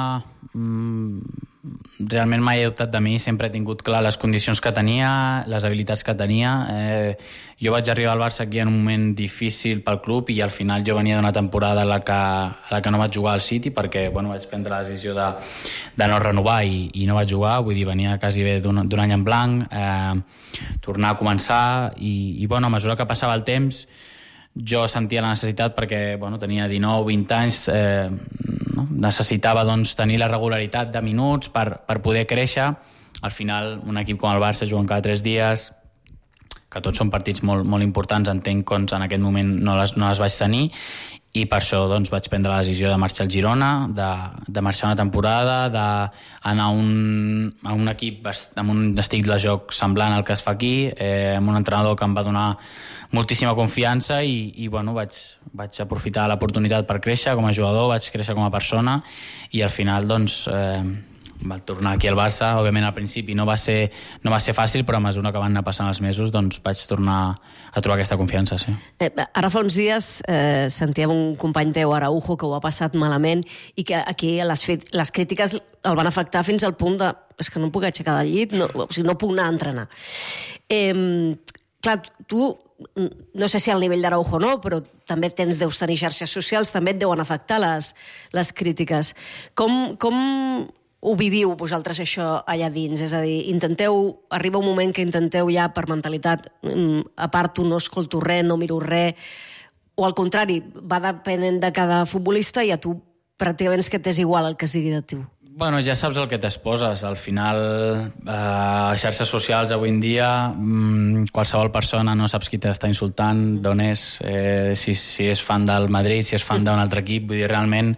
[SPEAKER 8] Mm, realment mai he dubtat de mi, sempre he tingut clar les condicions que tenia, les habilitats que tenia. Eh, jo vaig arribar al Barça aquí en un moment difícil pel club i al final jo venia d'una temporada a la que, a la que no vaig jugar al City perquè bueno, vaig prendre la decisió de, de no renovar i, i no vaig jugar, vull dir, venia quasi bé d'un, d'un any en blanc, eh, tornar a començar i, i bueno, a mesura que passava el temps jo sentia la necessitat perquè bueno, tenia dinou vint anys, eh, no? necessitava doncs, tenir la regularitat de minuts per, per poder créixer. Al final, un equip com el Barça juguen cada tres dies, que tots són partits molt, molt importants, entenc que en aquest moment no les, no les vaig tenir, i per això doncs, vaig prendre la decisió de marxar al Girona, de, de marxar una temporada, d'anar a un, a un equip amb un estil de joc semblant al que es fa aquí, eh, amb un entrenador que em va donar moltíssima confiança i, i bueno, vaig, vaig aprofitar l'oportunitat per créixer com a jugador, vaig créixer com a persona i al final doncs, eh, va tornar aquí al Barça. Òbviament al principi no va ser, no va ser fàcil, però a mesura que van anar passant els mesos doncs vaig tornar a trobar aquesta confiança. Sí.
[SPEAKER 3] Eh, ara fa uns dies eh, sentíem un company teu, Araujo, que ho ha passat malament i que aquí les, les crítiques el van afectar fins al punt de és que no em puc aixecar del llit, no, o sigui, no puc anar a entrenar. Eh, clar, tu no sé si al nivell d'Araujo no, però també tens, deus tenir xarxes socials, també et deuen afectar les, les crítiques. Com, com ho viviu vosaltres això allà dins? És a dir, intenteu, arriba un moment que intenteu ja per mentalitat, aparto, no escolto res, no miro res, o al contrari, va depenent de cada futbolista i a tu pràcticament és que t'és igual el que sigui de tu?
[SPEAKER 8] Bueno, ja saps el que t'exposes. Al final, eh, a xarxes socials avui en dia, mmm, qualsevol persona no saps qui t'està insultant, d'on és, eh, si, si és fan del Madrid, si és fan d'un altre equip. Vull dir, realment,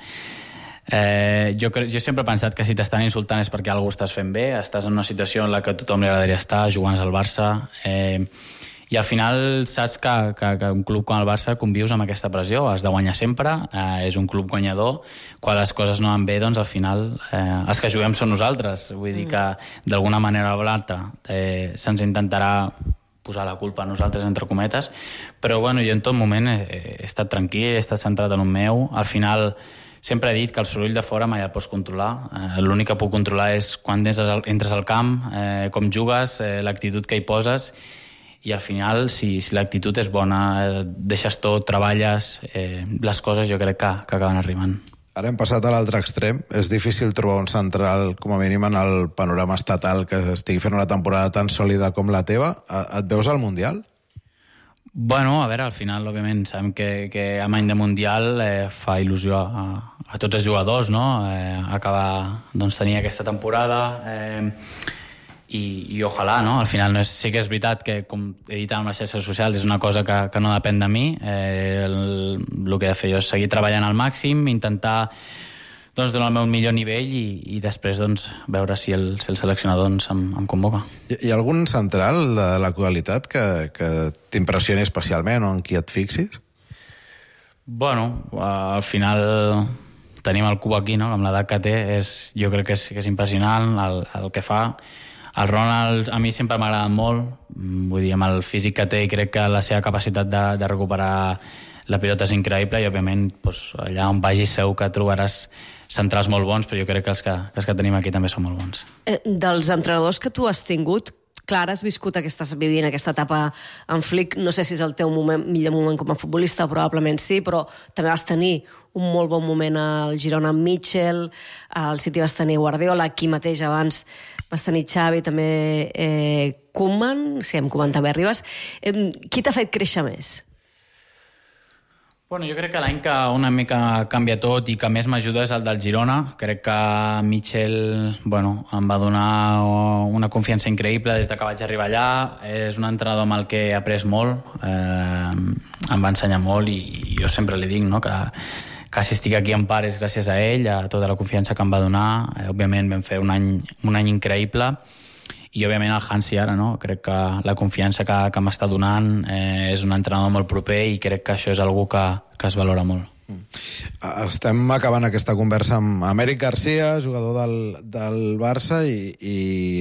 [SPEAKER 8] eh, jo, jo sempre he pensat que si t'estan insultant és perquè algú estàs fent bé, estàs en una situació en la que a tothom li agradaria estar, jugant al Barça, eh, i al final saps que, que, que un club com el Barça convius amb aquesta pressió, has de guanyar sempre, eh, és un club guanyador, quan les coses no van bé, doncs al final eh, els que juguem són nosaltres, vull dir que d'alguna manera o l'altra eh, se'ns intentarà posar la culpa a nosaltres, entre cometes, però bueno, jo en tot moment he, he estat tranquil, he estat centrat en un meu, al final sempre he dit que el soroll de fora mai el pots controlar. Eh, L'únic que puc controlar és quan entres al, entres al camp, eh, com jugues, eh, l'actitud que hi poses, i al final, si, si l'actitud és bona, eh, deixes tot, treballes, eh, les coses jo crec que, que acaben arribant.
[SPEAKER 2] Ara hem passat a l'altre extrem. És difícil trobar un central, com a mínim, en el panorama estatal que estigui fent una temporada tan sòlida com la teva. Et veus al Mundial?
[SPEAKER 8] Bueno, a veure, al final, òbviament, sabem que, que amb any de Mundial eh, fa il·lusió a, a tots els jugadors, no? Eh, acabar, doncs, tenir aquesta temporada eh, i, i ojalà, no? Al final, no és, sí que és veritat que, com he dit amb les xarxes socials, és una cosa que, que no depèn de mi. Eh, el, el que he de fer jo és seguir treballant al màxim, intentar doncs, donar el meu millor nivell i, i després doncs, veure si el, si el seleccionador doncs, em, em convoca.
[SPEAKER 2] Hi, hi ha algun central de l'actualitat que, que t'impressioni especialment o en qui et fixis?
[SPEAKER 8] Bueno, al final tenim el Cubo aquí, no? Amb l'edat que té, és, jo crec que és, que és impressionant el, el que fa. El Ronald a mi sempre m'ha agradat molt, vull dir, amb el físic que té i crec que la seva capacitat de, de recuperar la pilota és increïble i, òbviament, doncs, allà on vagis segur que trobaràs centrals molt bons, però jo crec que els que, que, els que tenim aquí també són molt bons.
[SPEAKER 3] Eh, dels entrenadors que tu has tingut, clar, has viscut aquesta, estàs vivint aquesta etapa en Flick, no sé si és el teu moment, millor moment com a futbolista, probablement sí, però també vas tenir un molt bon moment al Girona amb Mitchell, al City vas tenir Guardiola, aquí mateix abans vas tenir Xavi, també eh, Koeman, sí, amb Koeman també arribes. Eh, qui t'ha fet créixer més?
[SPEAKER 8] Bueno, jo crec que l'any que una mica canvia tot i que més m'ajuda és el del Girona. Crec que Mitchell, bueno, em va donar una confiança increïble des que vaig arribar allà. És un entrenador amb el que he après molt, eh, em va ensenyar molt i, i jo sempre li dic, no?, que, que si estic aquí en part és gràcies a ell, a tota la confiança que em va donar. Eh, òbviament vam fer un any, un any increïble. I, òbviament, el Hansi ara, no? Crec que la confiança que, que m'està donant eh, és un entrenador molt proper i crec que això és algú que, que es valora molt.
[SPEAKER 2] Estem acabant aquesta conversa amb Amèric Garcia, jugador del, del Barça, i, i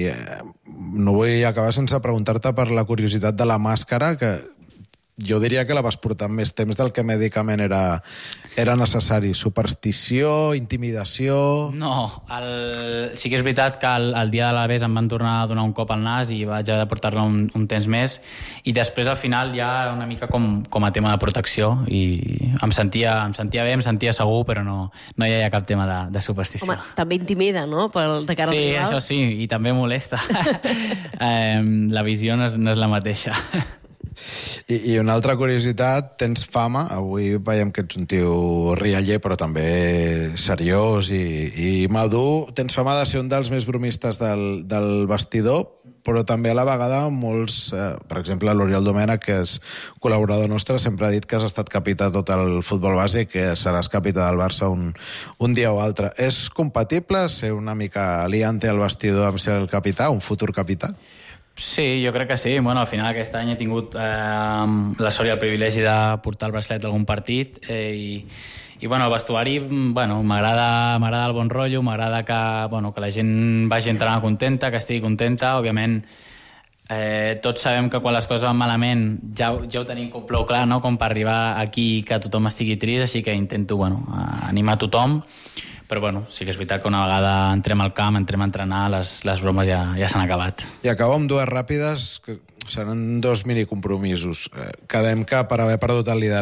[SPEAKER 2] no vull acabar sense preguntar-te per la curiositat de la màscara, que jo diria que la vas portar més temps del que mèdicament era, era necessari. Superstició, intimidació...
[SPEAKER 8] No, el... sí que és veritat que el, el dia de l'A B S em van tornar a donar un cop al nas i vaig haver de portar-la un, un temps més, i després al final ja una mica com, com a tema de protecció, i em sentia, em sentia bé, em sentia segur, però no, no hi ha cap tema de, de superstició.
[SPEAKER 3] Home, també intimida, no?, pel, de cara
[SPEAKER 8] sí,
[SPEAKER 3] al rival.
[SPEAKER 8] Sí, això sí, i també molesta. eh, la visió no és, no és la mateixa.
[SPEAKER 2] I, I una altra curiositat, tens fama, avui veiem que ets un tio rialler però també seriós i, i madur, tens fama de ser un dels més bromistes del, del vestidor, però també a la vegada molts, eh, per exemple l'Oriol Domènech, que és col·laborador nostre, sempre ha dit que has estat capità tot el futbol base i que seràs capità del Barça un, un dia o altre. És compatible ser una mica liante al vestidor amb ser el capità, un futur capità?
[SPEAKER 8] Sí, jo crec que sí. Bueno, al final aquest any he tingut eh, la sort i el privilegi de portar el braçalet d'algun partit eh, i, i bueno, el vestuari bueno, m'agrada m'agrada el bon rotllo, m'agrada que, bueno, que la gent vagi entrant contenta, que estigui contenta. Òbviament, eh, tots sabem que quan les coses van malament ja, ja ho tenim com prou clar, no?, com per arribar aquí que tothom estigui trist, així que intento bueno, animar tothom. Però bueno, sí que és veritat que una vegada entrem al camp, entrem a entrenar, les, les bromes ja, ja s'han acabat.
[SPEAKER 2] I acabo amb dues ràpides, que seran dos minicompromisos. Eh, quedem que per haver perdut el liderat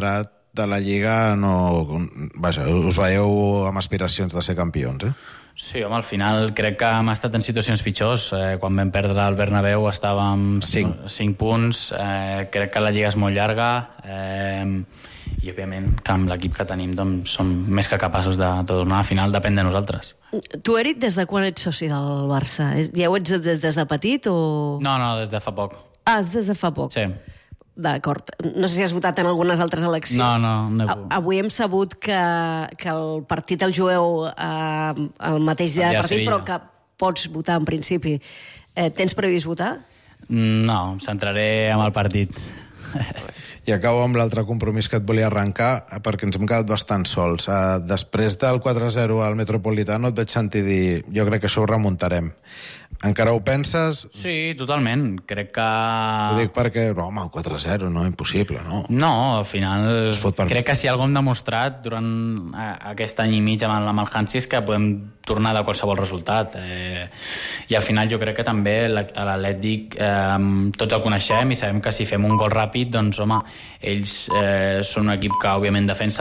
[SPEAKER 2] de la Lliga no... Vaja, us veieu amb aspiracions de ser campions, eh?
[SPEAKER 8] Sí, home, al final crec que hem estat en situacions pitjors. Eh, quan vam perdre el Bernabéu estàvem cinc, cinc punts. Eh, crec que la Lliga és molt llarga eh, i, òbviament, que amb l'equip que tenim doncs, som més que capaços de, de tornar a final. Depèn de nosaltres.
[SPEAKER 3] Tu, Eric, des de quan ets soci del Barça? Ja ho ets des, des de petit o...?
[SPEAKER 8] No, no, des de fa poc.
[SPEAKER 3] Ah, és des de fa poc?
[SPEAKER 8] Sí.
[SPEAKER 3] D'acord. No sé si has votat en algunes altres eleccions.
[SPEAKER 8] No, no, no he
[SPEAKER 3] A, avui hem sabut que, que el partit el jugueu eh, el mateix dia
[SPEAKER 8] El dia
[SPEAKER 3] del partit,
[SPEAKER 8] de
[SPEAKER 3] però que pots votar en principi. Eh, tens previst votar?
[SPEAKER 8] No, em centraré en el partit.
[SPEAKER 2] I acabo amb l'altre compromís que et volia arrencar, perquè ens hem quedat bastant sols. Uh, després del quatre a zero al Metropolitano et vaig sentir dir jo crec que això ho remuntarem. Encara ho penses?
[SPEAKER 8] Sí, totalment. Crec que...
[SPEAKER 2] Ho dic perquè, no, home, el quatre a zero, no, impossible, no.
[SPEAKER 8] No, al final...
[SPEAKER 2] per...
[SPEAKER 8] Crec que si algú hem demostrat durant aquest any i mig amb el, amb el Hansi és que podem tornar de qualsevol resultat. Eh, I al final jo crec que també l'Atlètic eh, tots el coneixem i sabem que si fem un gol ràpid, doncs, home, ells eh, són un equip que, òbviament, defensa